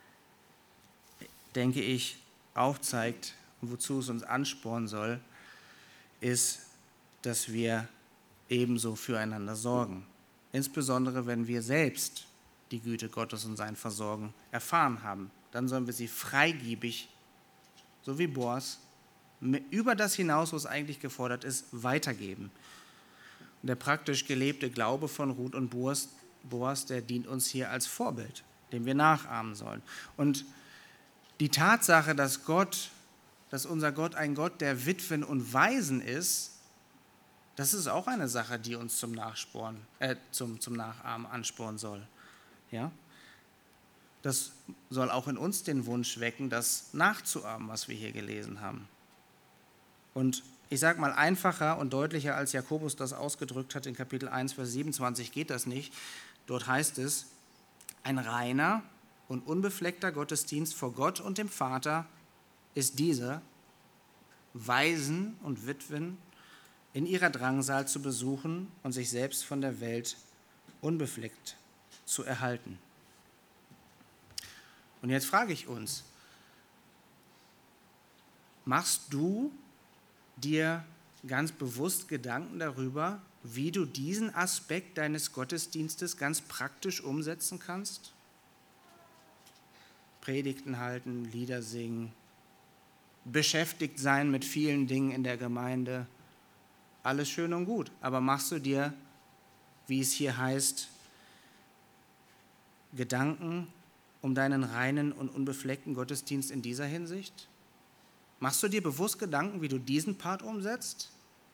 denke ich, aufzeigt und wozu es uns anspornen soll, ist, dass wir ebenso füreinander sorgen. Insbesondere, wenn wir selbst die Güte Gottes und sein Versorgen erfahren haben. Dann sollen wir sie freigebig, so wie Boas, über das hinaus, was eigentlich gefordert ist, weitergeben. Und der praktisch gelebte Glaube von Ruth und Boas, der dient uns hier als Vorbild, dem wir nachahmen sollen. Und die Tatsache, dass unser Gott ein Gott der Witwen und Waisen ist, das ist auch eine Sache, die uns zum Nachahmen anspornen soll. Ja? Das soll auch in uns den Wunsch wecken, das nachzuahmen, was wir hier gelesen haben. Und ich sage mal, einfacher und deutlicher, als Jakobus das ausgedrückt hat in Kapitel 1, Vers 27, geht das nicht. Dort heißt es, ein reiner und unbefleckter Gottesdienst vor Gott und dem Vater ist dieser, Waisen und Witwen in ihrer Drangsal zu besuchen und sich selbst von der Welt unbefleckt zu erhalten. Und jetzt frage ich uns, machst du dir ganz bewusst Gedanken darüber, wie du diesen Aspekt deines Gottesdienstes ganz praktisch umsetzen kannst? Predigten halten, Lieder singen, beschäftigt sein mit vielen Dingen in der Gemeinde, alles schön und gut. Aber machst du dir, wie es hier heißt, Gedanken um deinen reinen und unbefleckten Gottesdienst in dieser Hinsicht? Machst du dir bewusst Gedanken, wie du diesen Part umsetzt?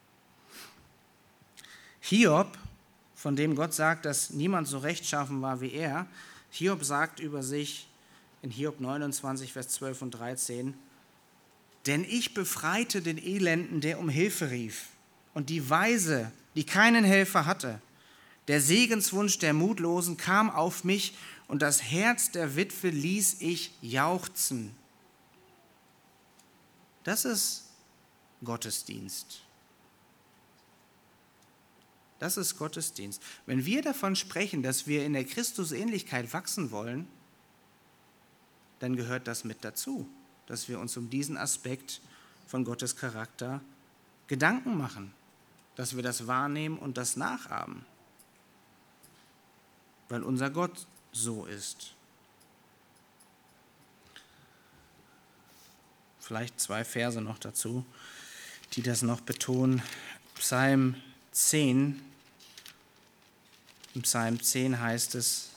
Hiob, von dem Gott sagt, dass niemand so rechtschaffen war wie er, Hiob sagt über sich in Hiob 29, Vers 12 und 13, denn ich befreite den Elenden, der um Hilfe rief, und die Waise, die keinen Helfer hatte. Der Segenswunsch der Mutlosen kam auf mich, und das Herz der Witwe ließ ich jauchzen. Das ist Gottesdienst. Das ist Gottesdienst. Wenn wir davon sprechen, dass wir in der Christusähnlichkeit wachsen wollen, dann gehört das mit dazu, dass wir uns um diesen Aspekt von Gottes Charakter Gedanken machen, dass wir das wahrnehmen und das nachahmen, weil unser Gott so ist. Vielleicht 2 Verse noch dazu, die das noch betonen. Psalm 10. Im Psalm 10 heißt es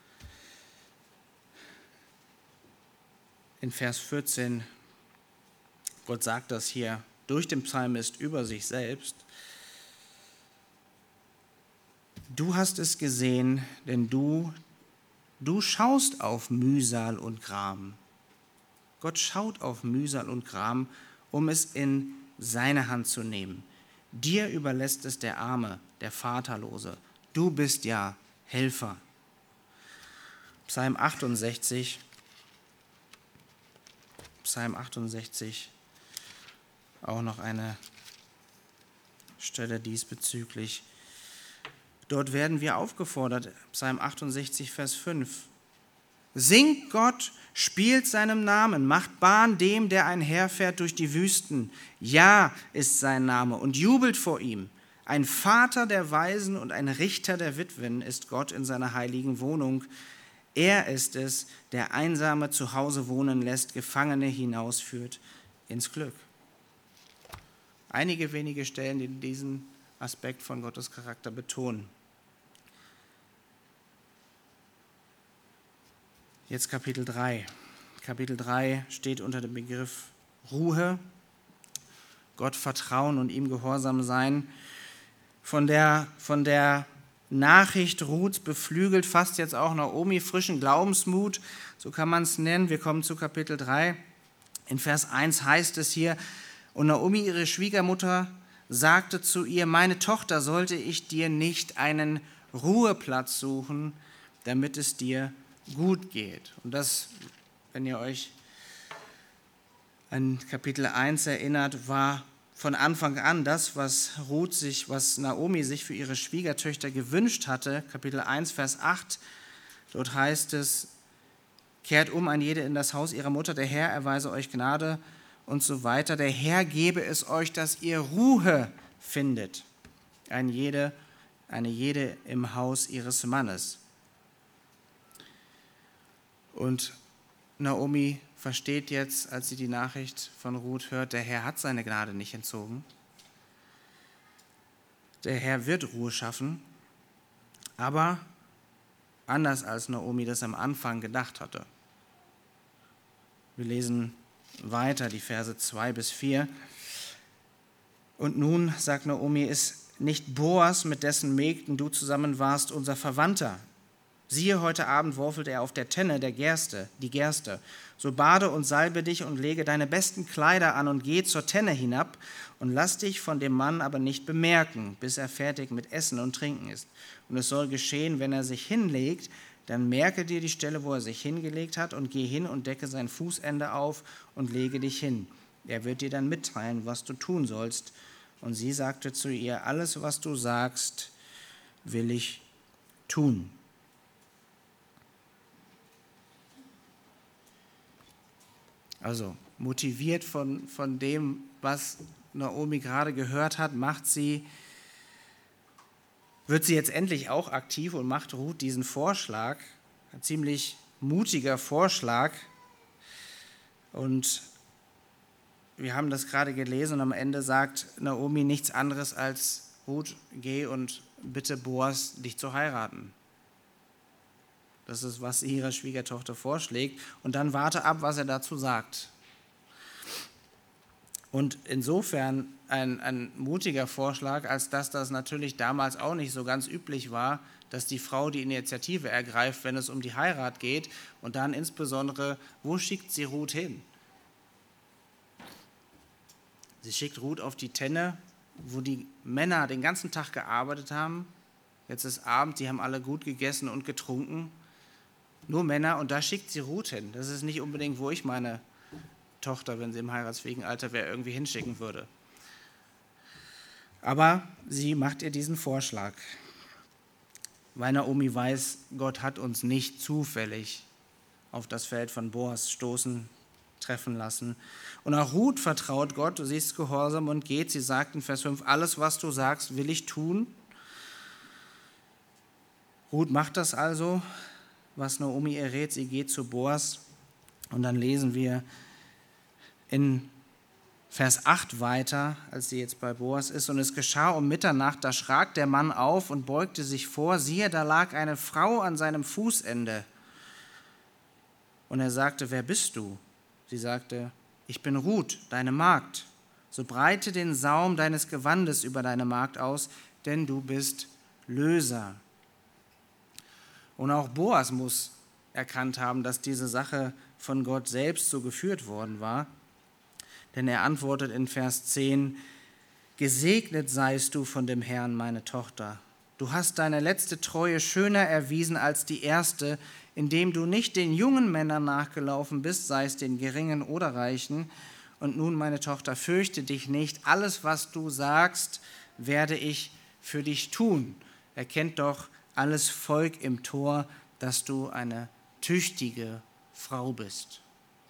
in Vers 14, Gott sagt das hier durch den Psalmist über sich selbst: Du hast es gesehen, denn du schaust auf Mühsal und Gram. Gott schaut auf Mühsal und Gram, um es in seine Hand zu nehmen. Dir überlässt es der Arme, der Vaterlose. Du bist ja Helfer. Psalm 68, auch noch eine Stelle diesbezüglich. Dort werden wir aufgefordert, Psalm 68, Vers 5. Singt Gott, spielt seinem Namen, macht Bahn dem, der einherfährt durch die Wüsten. Ja, ist sein Name, und jubelt vor ihm. Ein Vater der Waisen und ein Richter der Witwen ist Gott in seiner heiligen Wohnung. Er ist es, der Einsame zu Hause wohnen lässt, Gefangene hinausführt ins Glück. Einige wenige Stellen, die diesen Aspekt von Gottes Charakter betonen. Jetzt Kapitel 3. Kapitel 3 steht unter dem Begriff Ruhe, Gott vertrauen und ihm gehorsam sein. Von der Nachricht Ruths beflügelt fasst jetzt auch Naomi frischen Glaubensmut, so kann man es nennen. Wir kommen zu Kapitel 3. In Vers 1 heißt es hier, und Naomi, ihre Schwiegermutter, sagte zu ihr: Meine Tochter, sollte ich dir nicht einen Ruheplatz suchen, damit es dir gut geht? Und das, wenn ihr euch an Kapitel 1 erinnert, war von Anfang an das, was Naomi sich für ihre Schwiegertöchter gewünscht hatte. Kapitel 1, Vers 8, dort heißt es: Kehrt um, ein jede in das Haus ihrer Mutter, der Herr erweise euch Gnade und so weiter. Der Herr gebe es euch, dass ihr Ruhe findet, eine jede im Haus ihres Mannes. Und Naomi versteht jetzt, als sie die Nachricht von Ruth hört, der Herr hat seine Gnade nicht entzogen. Der Herr wird Ruhe schaffen, aber anders als Naomi das am Anfang gedacht hatte. Wir lesen weiter die Verse 2 bis 4. Und nun, sagt Naomi, ist nicht Boas, mit dessen Mägden du zusammen warst, unser Verwandter. Siehe, heute Abend wurfelt er auf der Tenne die Gerste. So bade und salbe dich und lege deine besten Kleider an und geh zur Tenne hinab und lass dich von dem Mann aber nicht bemerken, bis er fertig mit Essen und Trinken ist. Und es soll geschehen, wenn er sich hinlegt, dann merke dir die Stelle, wo er sich hingelegt hat, und geh hin und decke sein Fußende auf und lege dich hin. Er wird dir dann mitteilen, was du tun sollst. Und sie sagte zu ihr: Alles, was du sagst, will ich tun. Also motiviert von dem, was Naomi gerade gehört hat, wird sie jetzt endlich auch aktiv und macht Ruth diesen Vorschlag, ein ziemlich mutiger Vorschlag. Und wir haben das gerade gelesen und am Ende sagt Naomi nichts anderes als: Ruth, geh und bitte Boas, dich zu heiraten. Das ist, was sie ihrer Schwiegertochter vorschlägt. Und dann warte ab, was er dazu sagt. Und insofern ein mutiger Vorschlag, als dass das natürlich damals auch nicht so ganz üblich war, dass die Frau die Initiative ergreift, wenn es um die Heirat geht. Und dann insbesondere, wo schickt sie Ruth hin? Sie schickt Ruth auf die Tenne, wo die Männer den ganzen Tag gearbeitet haben. Jetzt ist Abend, die haben alle gut gegessen und getrunken. Nur Männer, und da schickt sie Ruth hin. Das ist nicht unbedingt, wo ich meine Tochter, wenn sie im heiratsfähigen Alter wäre, irgendwie hinschicken würde. Aber sie macht ihr diesen Vorschlag, weil Naomi weiß, Gott hat uns nicht zufällig auf das Feld von Boas treffen lassen. Und auch Ruth vertraut Gott, sie ist gehorsam und geht. Sie sagt in Vers 5, alles, was du sagst, will ich tun. Ruth macht das also, was Naomi ihr rät. Sie geht zu Boas. Und dann lesen wir in Vers 8 weiter, als sie jetzt bei Boas ist. Und es geschah um Mitternacht, da schrak der Mann auf und beugte sich vor. Siehe, da lag eine Frau an seinem Fußende. Und er sagte, wer bist du? Sie sagte, ich bin Ruth, deine Magd. So breite den Saum deines Gewandes über deine Magd aus, denn du bist Löser. Und auch Boas muss erkannt haben, dass diese Sache von Gott selbst so geführt worden war. Denn er antwortet in Vers 10, gesegnet seist du von dem Herrn, meine Tochter. Du hast deine letzte Treue schöner erwiesen als die erste, indem du nicht den jungen Männern nachgelaufen bist, sei es den geringen oder reichen. Und nun, meine Tochter, fürchte dich nicht. Alles, was du sagst, werde ich für dich tun. Erkennt doch alles Volk im Tor, dass du eine tüchtige Frau bist.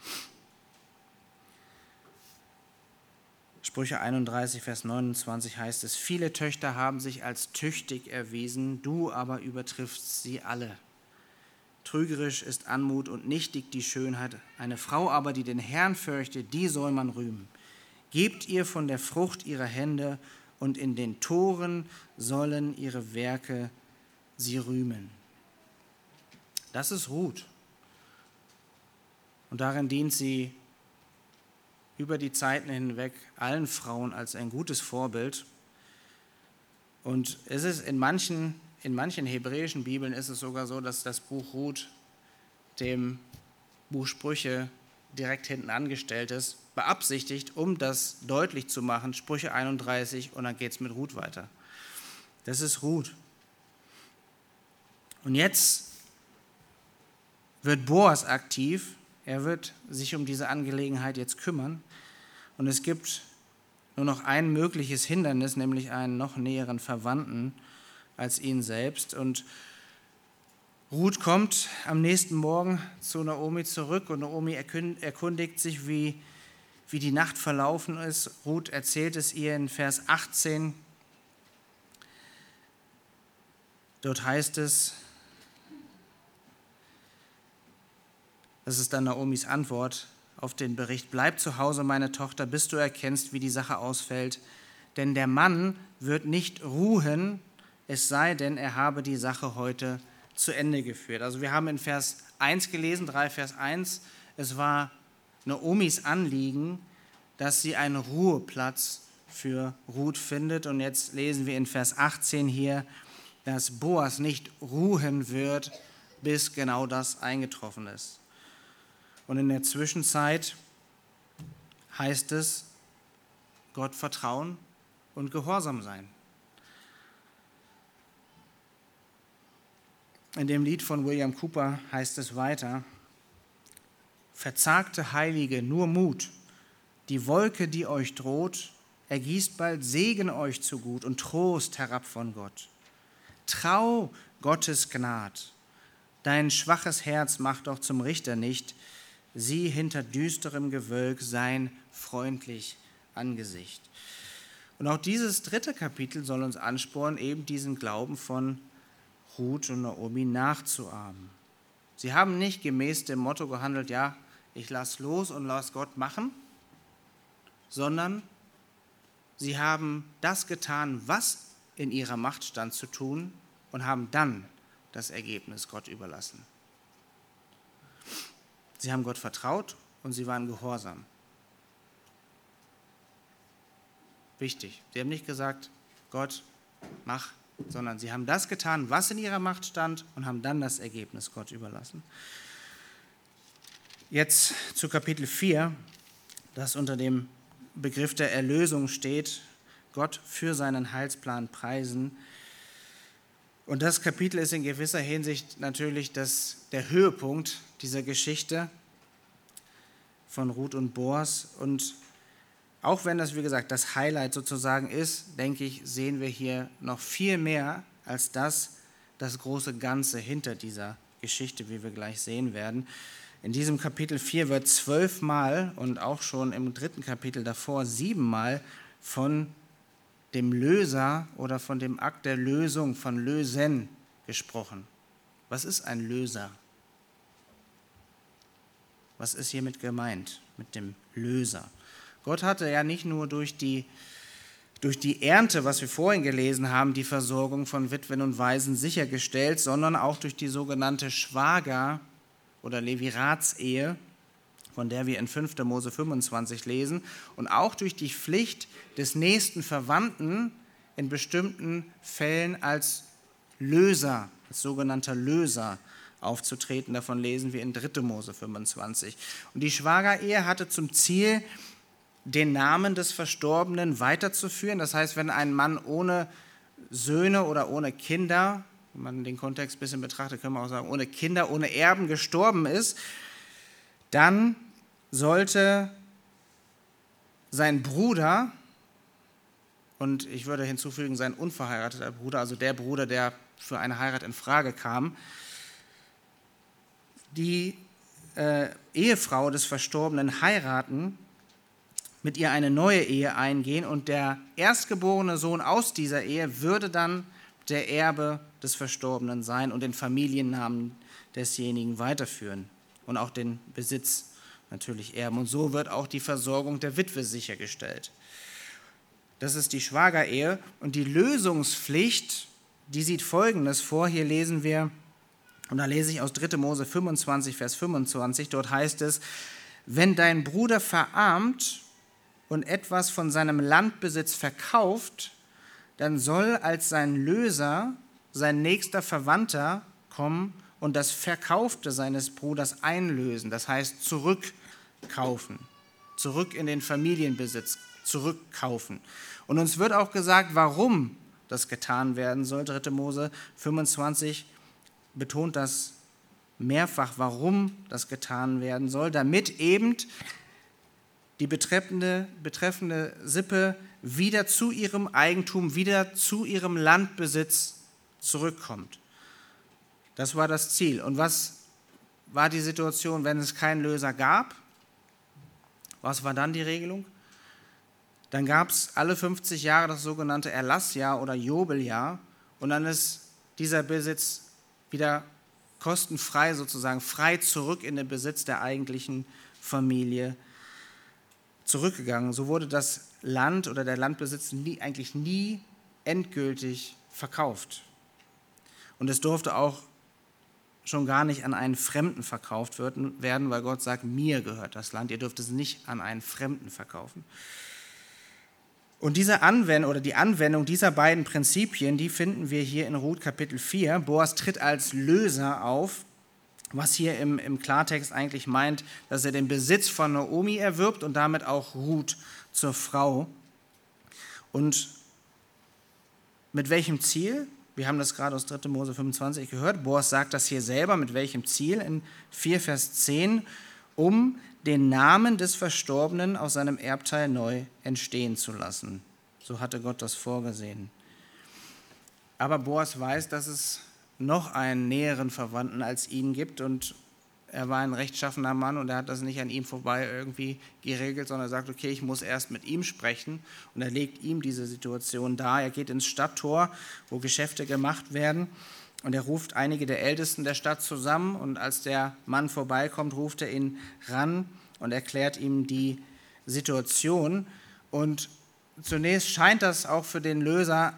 Sprüche 31, Vers 29 heißt es, viele Töchter haben sich als tüchtig erwiesen, du aber übertriffst sie alle. Trügerisch ist Anmut und nichtig die Schönheit. Eine Frau aber, die den Herrn fürchtet, die soll man rühmen. Gebt ihr von der Frucht ihrer Hände und in den Toren sollen ihre Werke sie rühmen. Das ist Ruth. Und darin dient sie über die Zeiten hinweg allen Frauen als ein gutes Vorbild. Und es ist in manchen hebräischen Bibeln ist es sogar so, dass das Buch Ruth dem Buch Sprüche direkt hinten angestellt ist, beabsichtigt, um das deutlich zu machen, Sprüche 31 und dann geht es mit Ruth weiter. Das ist Ruth. Und jetzt wird Boas aktiv, er wird sich um diese Angelegenheit jetzt kümmern und es gibt nur noch ein mögliches Hindernis, nämlich einen noch näheren Verwandten als ihn selbst. Und Ruth kommt am nächsten Morgen zu Naomi zurück und Naomi erkundigt sich, wie die Nacht verlaufen ist. Ruth erzählt es ihr in Vers 18. Dort heißt es, das ist dann Naomis Antwort auf den Bericht, bleib zu Hause, meine Tochter, bis du erkennst, wie die Sache ausfällt. Denn der Mann wird nicht ruhen, es sei denn, er habe die Sache heute zu Ende geführt. Also wir haben in Vers 1 gelesen, 3 Vers 1, es war Naomis Anliegen, dass sie einen Ruheplatz für Ruth findet. Und jetzt lesen wir in Vers 18 hier, dass Boas nicht ruhen wird, bis genau das eingetroffen ist. Und in der Zwischenzeit heißt es, Gott vertrauen und gehorsam sein. In dem Lied von William Cooper heißt es weiter, verzagte Heilige, nur Mut, die Wolke, die euch droht, ergießt bald Segen euch zugut und Trost herab von Gott. Trau Gottes Gnad, dein schwaches Herz macht doch zum Richter nicht, sieh hinter düsterem Gewölk sein freundlich Angesicht. Und auch dieses 3. Kapitel soll uns anspornen, eben diesen Glauben von Ruth und Naomi nachzuahmen. Sie haben nicht gemäß dem Motto gehandelt, ja, ich lasse los und lasse Gott machen, sondern sie haben das getan, was in ihrer Macht stand zu tun und haben dann das Ergebnis Gott überlassen. Sie haben Gott vertraut und sie waren gehorsam. wichtig. Sie haben nicht gesagt, Gott, mach, sondern sie haben das getan, was in ihrer Macht stand und haben dann das Ergebnis Gott überlassen. Jetzt zu Kapitel 4, das unter dem Begriff der Erlösung steht, Gott für seinen Heilsplan preisen. Und das Kapitel ist in gewisser Hinsicht natürlich der Höhepunkt dieser Geschichte von Ruth und Boas. Und auch wenn das, wie gesagt, das Highlight sozusagen ist, denke ich, sehen wir hier noch viel mehr als das große Ganze hinter dieser Geschichte, wie wir gleich sehen werden. In diesem Kapitel 4 wird 12-mal und auch schon im 3. Kapitel davor 7-mal von dem Löser oder von dem Akt der Lösung, von Lösen gesprochen. Was ist ein Löser? Was ist hiermit gemeint, mit dem Löser? Gott hatte ja nicht nur durch die Ernte, was wir vorhin gelesen haben, die Versorgung von Witwen und Waisen sichergestellt, sondern auch durch die sogenannte Schwager- oder Leviratsehe, von der wir in 5. Mose 25 lesen, und auch durch die Pflicht des nächsten Verwandten in bestimmten Fällen als Löser, als sogenannter Löser aufzutreten. Davon lesen wir in 3. Mose 25. Und die Schwagerehe hatte zum Ziel, den Namen des Verstorbenen weiterzuführen. Das heißt, wenn ein Mann ohne Söhne oder ohne Kinder, wenn man den Kontext ein bisschen betrachtet, können wir auch sagen, ohne Kinder, ohne Erben gestorben ist, dann sollte sein Bruder, und ich würde hinzufügen, sein unverheirateter Bruder, also der Bruder, der für eine Heirat in Frage kam, die Ehefrau des Verstorbenen heiraten, mit ihr eine neue Ehe eingehen und der erstgeborene Sohn aus dieser Ehe würde dann der Erbe des Verstorbenen sein und den Familiennamen desjenigen weiterführen und auch den Besitz natürlich erben. Und so wird auch die Versorgung der Witwe sichergestellt. Das ist die Schwagerehe und die Lösungspflicht, die sieht Folgendes vor. Hier lesen wir, und da lese ich aus 3. Mose 25, Vers 25, dort heißt es, wenn dein Bruder verarmt und etwas von seinem Landbesitz verkauft, dann soll als sein Löser sein nächster Verwandter kommen und das Verkaufte seines Bruders einlösen, das heißt zurückkaufen, zurück in den Familienbesitz, zurückkaufen. Und uns wird auch gesagt, warum das getan werden soll. 3. Mose 25 betont das mehrfach, warum das getan werden soll, damit eben die betreffende Sippe wieder zu ihrem Eigentum, wieder zu ihrem Landbesitz zurückkommt. Das war das Ziel. Und was war die Situation, wenn es keinen Löser gab? Was war dann die Regelung? Dann gab es alle 50 Jahre das sogenannte Erlassjahr oder Jobeljahr und dann ist dieser Besitz wieder kostenfrei sozusagen, frei zurück in den Besitz der eigentlichen Familie zurückgegangen. So wurde das Land oder der Landbesitz eigentlich nie endgültig verkauft. Und es durfte auch schon gar nicht an einen Fremden verkauft werden, weil Gott sagt, mir gehört das Land, ihr dürft es nicht an einen Fremden verkaufen. Und die Anwendung dieser beiden Prinzipien, die finden wir hier in Ruth Kapitel 4. Boas tritt als Löser auf, was hier im Klartext eigentlich meint, dass er den Besitz von Naomi erwirbt und damit auch Ruth zur Frau. Und mit welchem Ziel? Wir haben das gerade aus 3. Mose 25 gehört. Boas sagt das hier selber, mit welchem Ziel? In 4 Vers 10, um den Namen des Verstorbenen aus seinem Erbteil neu entstehen zu lassen. So hatte Gott das vorgesehen. Aber Boas weiß, dass es noch einen näheren Verwandten als ihn gibt und er war ein rechtschaffener Mann und er hat das nicht an ihm vorbei irgendwie geregelt, sondern er sagt, okay, ich muss erst mit ihm sprechen und er legt ihm diese Situation dar. Er geht ins Stadttor, wo Geschäfte gemacht werden und er ruft einige der Ältesten der Stadt zusammen und als der Mann vorbeikommt, ruft er ihn ran und erklärt ihm die Situation und zunächst scheint das auch für den Löser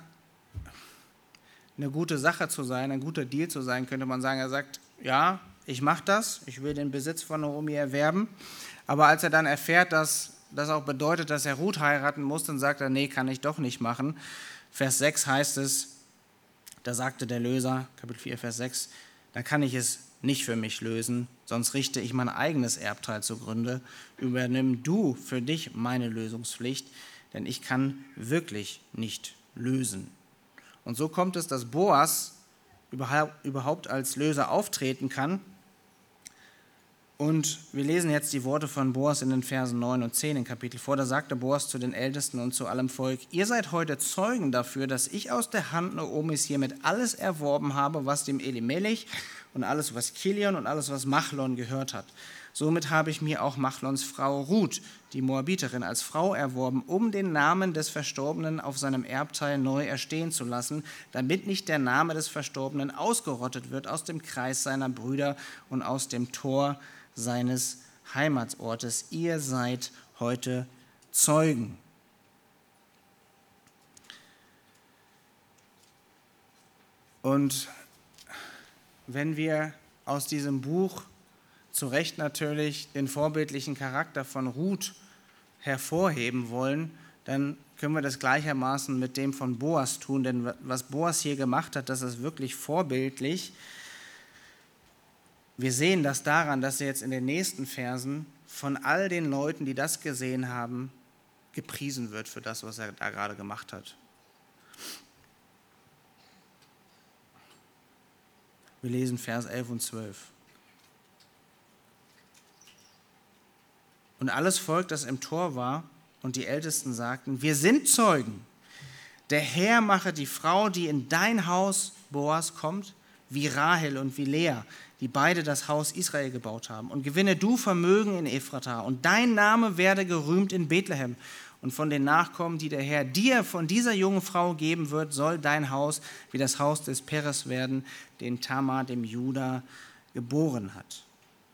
eine gute Sache zu sein, ein guter Deal zu sein, könnte man sagen. Er sagt, ja, ich mache das, ich will den Besitz von Naomi erwerben. Aber als er dann erfährt, dass das auch bedeutet, dass er Ruth heiraten muss, dann sagt er, nee, kann ich doch nicht machen. Vers 6 heißt es, da sagte der Löser, Kapitel 4, Vers 6, da kann ich es nicht für mich lösen, sonst richte ich mein eigenes Erbteil zugrunde. Übernimm du für dich meine Lösungspflicht, denn ich kann wirklich nicht lösen. Und so kommt es, dass Boas überhaupt als Löser auftreten kann. Und wir lesen jetzt die Worte von Boas in den Versen 9 und 10 in Kapitel vor. Da sagte Boas zu den Ältesten und zu allem Volk, ihr seid heute Zeugen dafür, dass ich aus der Hand Naomis hiermit alles erworben habe, was dem Elimelech und alles, was Kilion und alles, was Machlon gehört hat. Somit habe ich mir auch Machlons Frau Ruth, die Moabiterin, als Frau erworben, um den Namen des Verstorbenen auf seinem Erbteil neu erstehen zu lassen, damit nicht der Name des Verstorbenen ausgerottet wird aus dem Kreis seiner Brüder und aus dem Tor seines Heimatsortes. Ihr seid heute Zeugen. Und wenn wir aus diesem Buch zu Recht natürlich den vorbildlichen Charakter von Ruth hervorheben wollen, dann können wir das gleichermaßen mit dem von Boas tun, denn was Boas hier gemacht hat, das ist wirklich vorbildlich. Wir sehen das daran, dass er jetzt in den nächsten Versen von all den Leuten, die das gesehen haben, gepriesen wird für das, was er da gerade gemacht hat. Wir lesen Vers 11 und 12. Und alles Volk, das im Tor war, und die Ältesten sagten, wir sind Zeugen. Der Herr mache die Frau, die in dein Haus, Boas, kommt, wie Rahel und wie Lea, die beide das Haus Israel gebaut haben. Und gewinne du Vermögen in Ephrata, und dein Name werde gerühmt in Bethlehem. Und von den Nachkommen, die der Herr dir von dieser jungen Frau geben wird, soll dein Haus wie das Haus des Peres werden, den Tamar, dem Juda, geboren hat.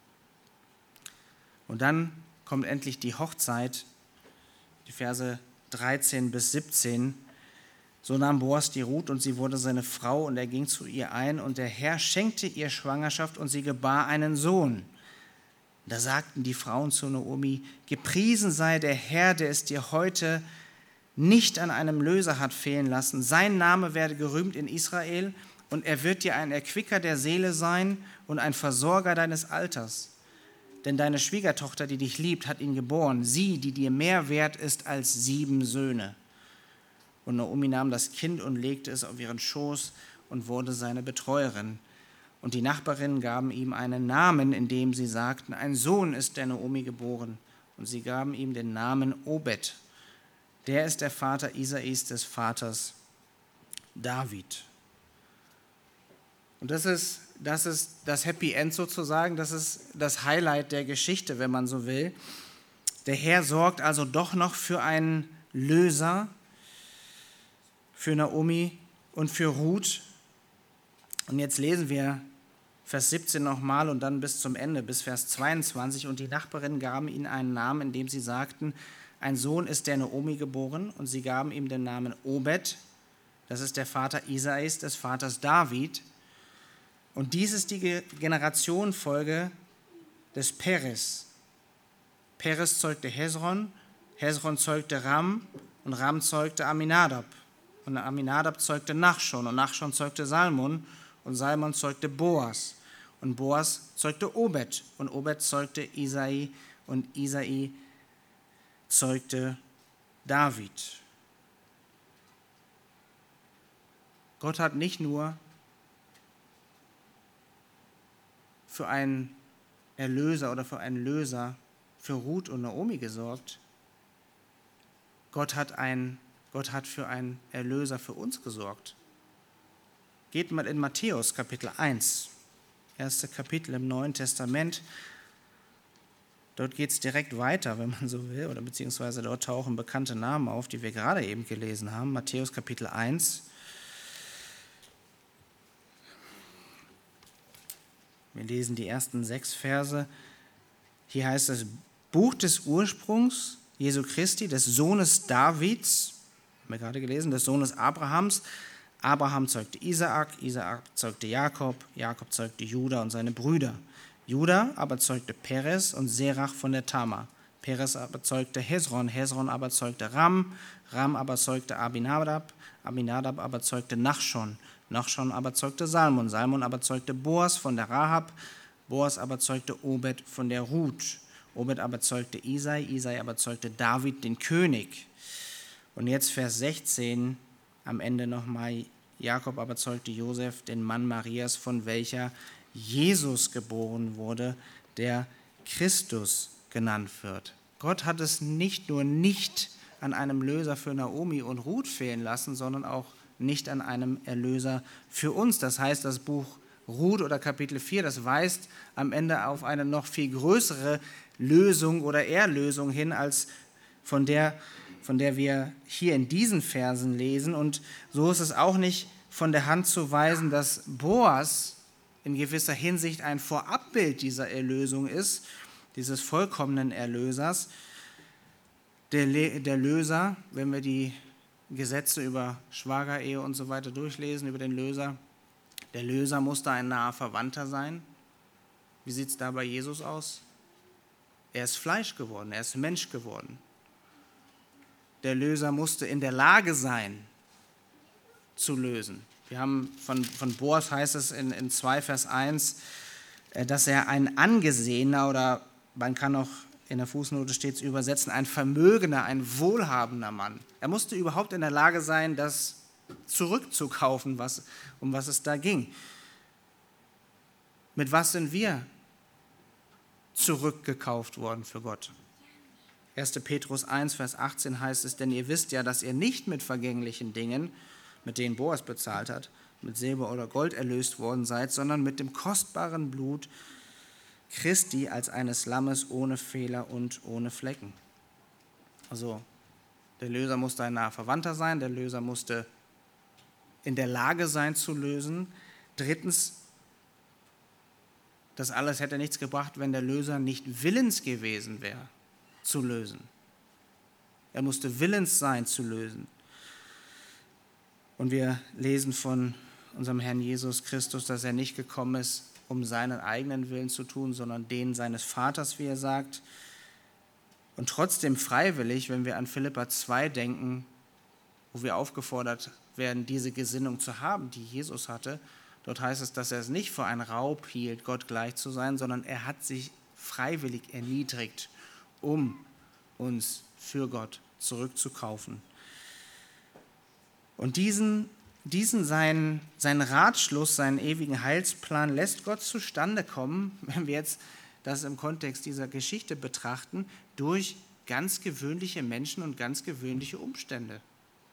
Und dann kommt endlich die Hochzeit, die Verse 13 bis 17. So nahm Boas die Ruth und sie wurde seine Frau und er ging zu ihr ein und der Herr schenkte ihr Schwangerschaft und sie gebar einen Sohn. Da sagten die Frauen zu Naomi, gepriesen sei der Herr, der es dir heute nicht an einem Löser hat fehlen lassen. Sein Name werde gerühmt in Israel und er wird dir ein Erquicker der Seele sein und ein Versorger deines Alters. Denn deine Schwiegertochter, die dich liebt, hat ihn geboren, sie, die dir mehr wert ist als 7 Söhne. Und Naomi nahm das Kind und legte es auf ihren Schoß und wurde seine Betreuerin. Und die Nachbarinnen gaben ihm einen Namen, indem sie sagten, ein Sohn ist der Naomi geboren. Und sie gaben ihm den Namen Obed. Der ist der Vater Isais, des Vaters David. Und das ist das Happy End sozusagen, das ist das Highlight der Geschichte, wenn man so will. Der Herr sorgt also doch noch für einen Löser, für Naomi und für Ruth. Und jetzt lesen wir Vers 17 nochmal und dann bis zum Ende, bis Vers 22. Und die Nachbarinnen gaben ihm einen Namen, indem sie sagten, ein Sohn ist der Naomi geboren. Und sie gaben ihm den Namen Obed, das ist der Vater Isais, des Vaters David. Und dies ist die Generationenfolge des Peres. Peres zeugte Hesron, Hesron zeugte Ram und Ram zeugte Aminadab. Und Aminadab zeugte Nachschon und Nachschon zeugte Salmon und Salmon zeugte Boas. Und Boas zeugte Obed und Obed zeugte Isai und Isai zeugte David. Gott hat nicht nur für einen Erlöser oder für einen Löser für Ruth und Naomi gesorgt. Gott hat für einen Erlöser für uns gesorgt. Geht mal in Matthäus Kapitel 1, erste Kapitel im Neuen Testament. Dort geht es direkt weiter, wenn man so will, oder beziehungsweise dort tauchen bekannte Namen auf, die wir gerade eben gelesen haben. Matthäus Kapitel 1. Wir lesen die ersten 6 Verse. Hier heißt es, Buch des Ursprungs Jesu Christi, des Sohnes Davids, haben wir gerade gelesen, des Sohnes Abrahams. Abraham zeugte Isaak, Isaak zeugte Jakob, Jakob zeugte Juda und seine Brüder. Juda aber zeugte Peres und Serach von der Tamar. Peres aber zeugte Hesron, Hesron aber zeugte Ram, Ram aber zeugte Abinadab, Abinadab aber zeugte Nachschon, Nachschon aber zeugte Salmon, Salmon aber zeugte Boas von der Rahab, Boas aber zeugte Obed von der Ruth, Obed aber zeugte Isai, Isai aber zeugte David, den König. Und jetzt Vers 16, am Ende nochmal, Jakob aber zeugte Josef, den Mann Marias, von welcher Jesus geboren wurde, der Christus genannt wird. Gott hat es nicht nur nicht an einem Löser für Naomi und Ruth fehlen lassen, sondern auch nicht an einem Erlöser für uns. Das heißt, das Buch Ruth oder Kapitel 4, das weist am Ende auf eine noch viel größere Lösung oder Erlösung hin, als von der wir hier in diesen Versen lesen. Und so ist es auch nicht von der Hand zu weisen, dass Boas in gewisser Hinsicht ein Vorabbild dieser Erlösung ist, dieses vollkommenen Erlösers. Der Löser, wenn wir die Gesetze über Schwagerehe und so weiter durchlesen, über den Löser, der Löser musste ein naher Verwandter sein. Wie sieht es da bei Jesus aus? Er ist Fleisch geworden, er ist Mensch geworden. Der Löser musste in der Lage sein, zu lösen. Wir haben von Boas heißt es in 2 Vers 1, dass er ein angesehener, oder man kann auch in der Fußnote stets übersetzen, ein vermögender, ein wohlhabender Mann. Er musste überhaupt in der Lage sein, das zurückzukaufen, um was es da ging. Mit was sind wir zurückgekauft worden für Gott? 1. Petrus 1, Vers 18 heißt es, denn ihr wisst ja, dass ihr nicht mit vergänglichen Dingen, mit denen Boas bezahlt hat, mit Silber oder Gold erlöst worden seid, sondern mit dem kostbaren Blut Christi als eines Lammes ohne Fehler und ohne Flecken. Also der Löser musste ein naher Verwandter sein, der Löser musste in der Lage sein zu lösen. Drittens, das alles hätte nichts gebracht, wenn der Löser nicht willens gewesen wäre, zu lösen. Er musste willens sein, zu lösen. Und wir lesen von unserem Herrn Jesus Christus, dass er nicht gekommen ist, um seinen eigenen Willen zu tun, sondern den seines Vaters, wie er sagt. Und trotzdem freiwillig, wenn wir an Philipper 2 denken, wo wir aufgefordert werden, diese Gesinnung zu haben, die Jesus hatte. Dort heißt es, dass er es nicht für einen Raub hielt, Gott gleich zu sein, sondern er hat sich freiwillig erniedrigt, um uns für Gott zurückzukaufen. Und diesen seinen Ratschluss, seinen ewigen Heilsplan lässt Gott zustande kommen, wenn wir jetzt das im Kontext dieser Geschichte betrachten, durch ganz gewöhnliche Menschen und ganz gewöhnliche Umstände.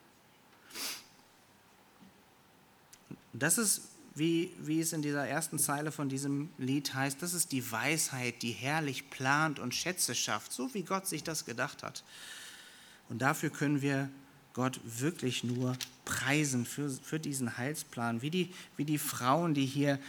Und das ist, wie es in dieser ersten Zeile von diesem Lied heißt, das ist die Weisheit, die herrlich plant und Schätze schafft, so wie Gott sich das gedacht hat. Und dafür können wir Gott wirklich nur preisen für diesen Heilsplan, wie die Frauen, die hier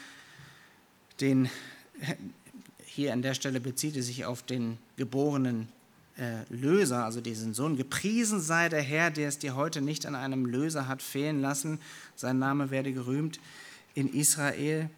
an der Stelle bezieht es sich auf den geborenen Löser, also diesen Sohn. Gepriesen sei der Herr, der es dir heute nicht an einem Löser hat fehlen lassen. Sein Name werde gerühmt in Israel.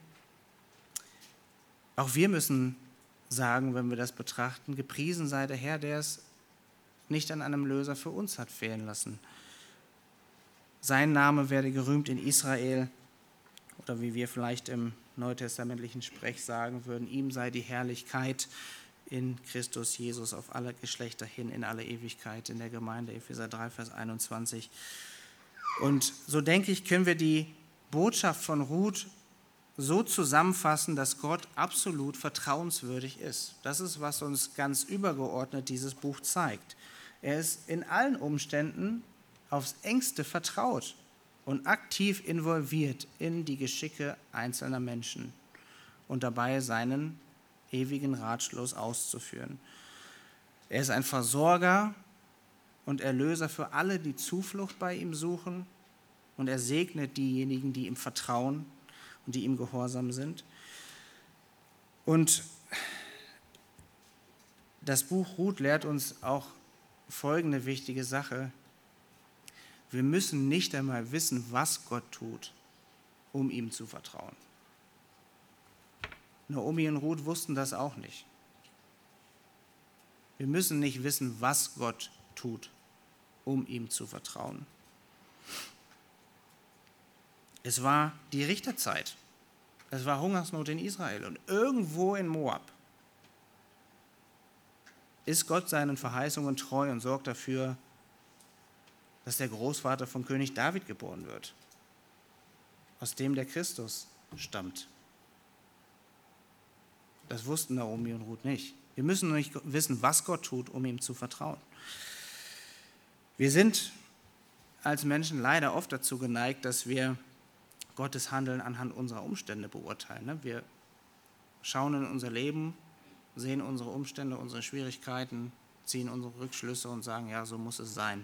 Auch wir müssen sagen, wenn wir das betrachten, gepriesen sei der Herr, der es nicht an einem Löser für uns hat fehlen lassen. Sein Name werde gerühmt in Israel, oder wie wir vielleicht im neutestamentlichen Sprech sagen würden, ihm sei die Herrlichkeit in Christus Jesus auf alle Geschlechter hin, in alle Ewigkeit, in der Gemeinde, Epheser 3, Vers 21. Und so denke ich, können wir die Botschaft von Ruth so zusammenfassen, dass Gott absolut vertrauenswürdig ist. Das ist, was uns ganz übergeordnet dieses Buch zeigt. Er ist in allen Umständen aufs Engste vertraut und aktiv involviert in die Geschicke einzelner Menschen und dabei seinen ewigen Ratschluss auszuführen. Er ist ein Versorger und Erlöser für alle, die Zuflucht bei ihm suchen, und er segnet diejenigen, die ihm vertrauen und die ihm gehorsam sind. Und das Buch Ruth lehrt uns auch folgende wichtige Sache. Wir müssen nicht einmal wissen, was Gott tut, um ihm zu vertrauen. Naomi und Ruth wussten das auch nicht. Wir müssen nicht wissen, was Gott tut, um ihm zu vertrauen. Es war die Richterzeit. Es war Hungersnot in Israel und irgendwo in Moab ist Gott seinen Verheißungen treu und sorgt dafür, dass der Großvater von König David geboren wird, aus dem der Christus stammt. Das wussten Naomi und Ruth nicht. Wir müssen nur nicht wissen, was Gott tut, um ihm zu vertrauen. Wir sind als Menschen leider oft dazu geneigt, dass wir Gottes Handeln anhand unserer Umstände beurteilen. Wir schauen in unser Leben, sehen unsere Umstände, unsere Schwierigkeiten, ziehen unsere Rückschlüsse und sagen, ja, so muss es sein.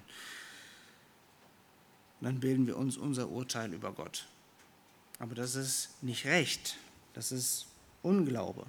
Dann bilden wir uns unser Urteil über Gott. Aber das ist nicht Recht, das ist Unglaube.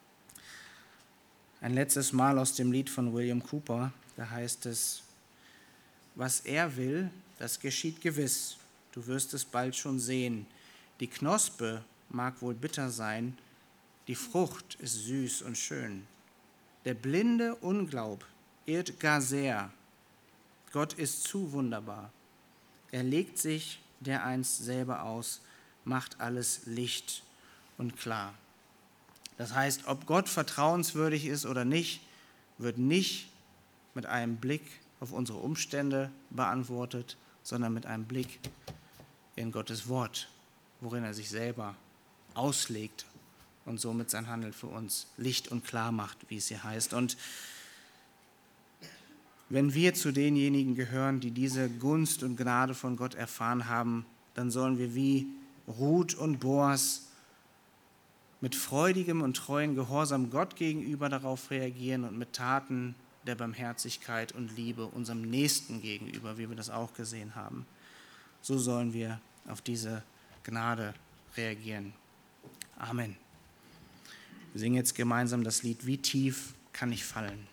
Ein letztes Mal aus dem Lied von William Cooper, da heißt es: Was er will, das geschieht gewiss, du wirst es bald schon sehen. Die Knospe mag wohl bitter sein, die Frucht ist süß und schön. Der blinde Unglaub irrt gar sehr, Gott ist zu wunderbar. Er legt sich dereinst selber aus, macht alles licht und klar. Das heißt, ob Gott vertrauenswürdig ist oder nicht, wird nicht mit einem Blick auf unsere Umstände beantwortet, sondern mit einem Blick in Gottes Wort, worin er sich selber auslegt und somit sein Handeln für uns licht und klar macht, wie es hier heißt. Und wenn wir zu denjenigen gehören, die diese Gunst und Gnade von Gott erfahren haben, dann sollen wir wie Ruth und Boas mit freudigem und treuen Gehorsam Gott gegenüber darauf reagieren und mit Taten der Barmherzigkeit und Liebe unserem Nächsten gegenüber, wie wir das auch gesehen haben. So sollen wir auf diese Gnade reagieren. Amen. Wir singen jetzt gemeinsam das Lied Wie tief kann ich fallen.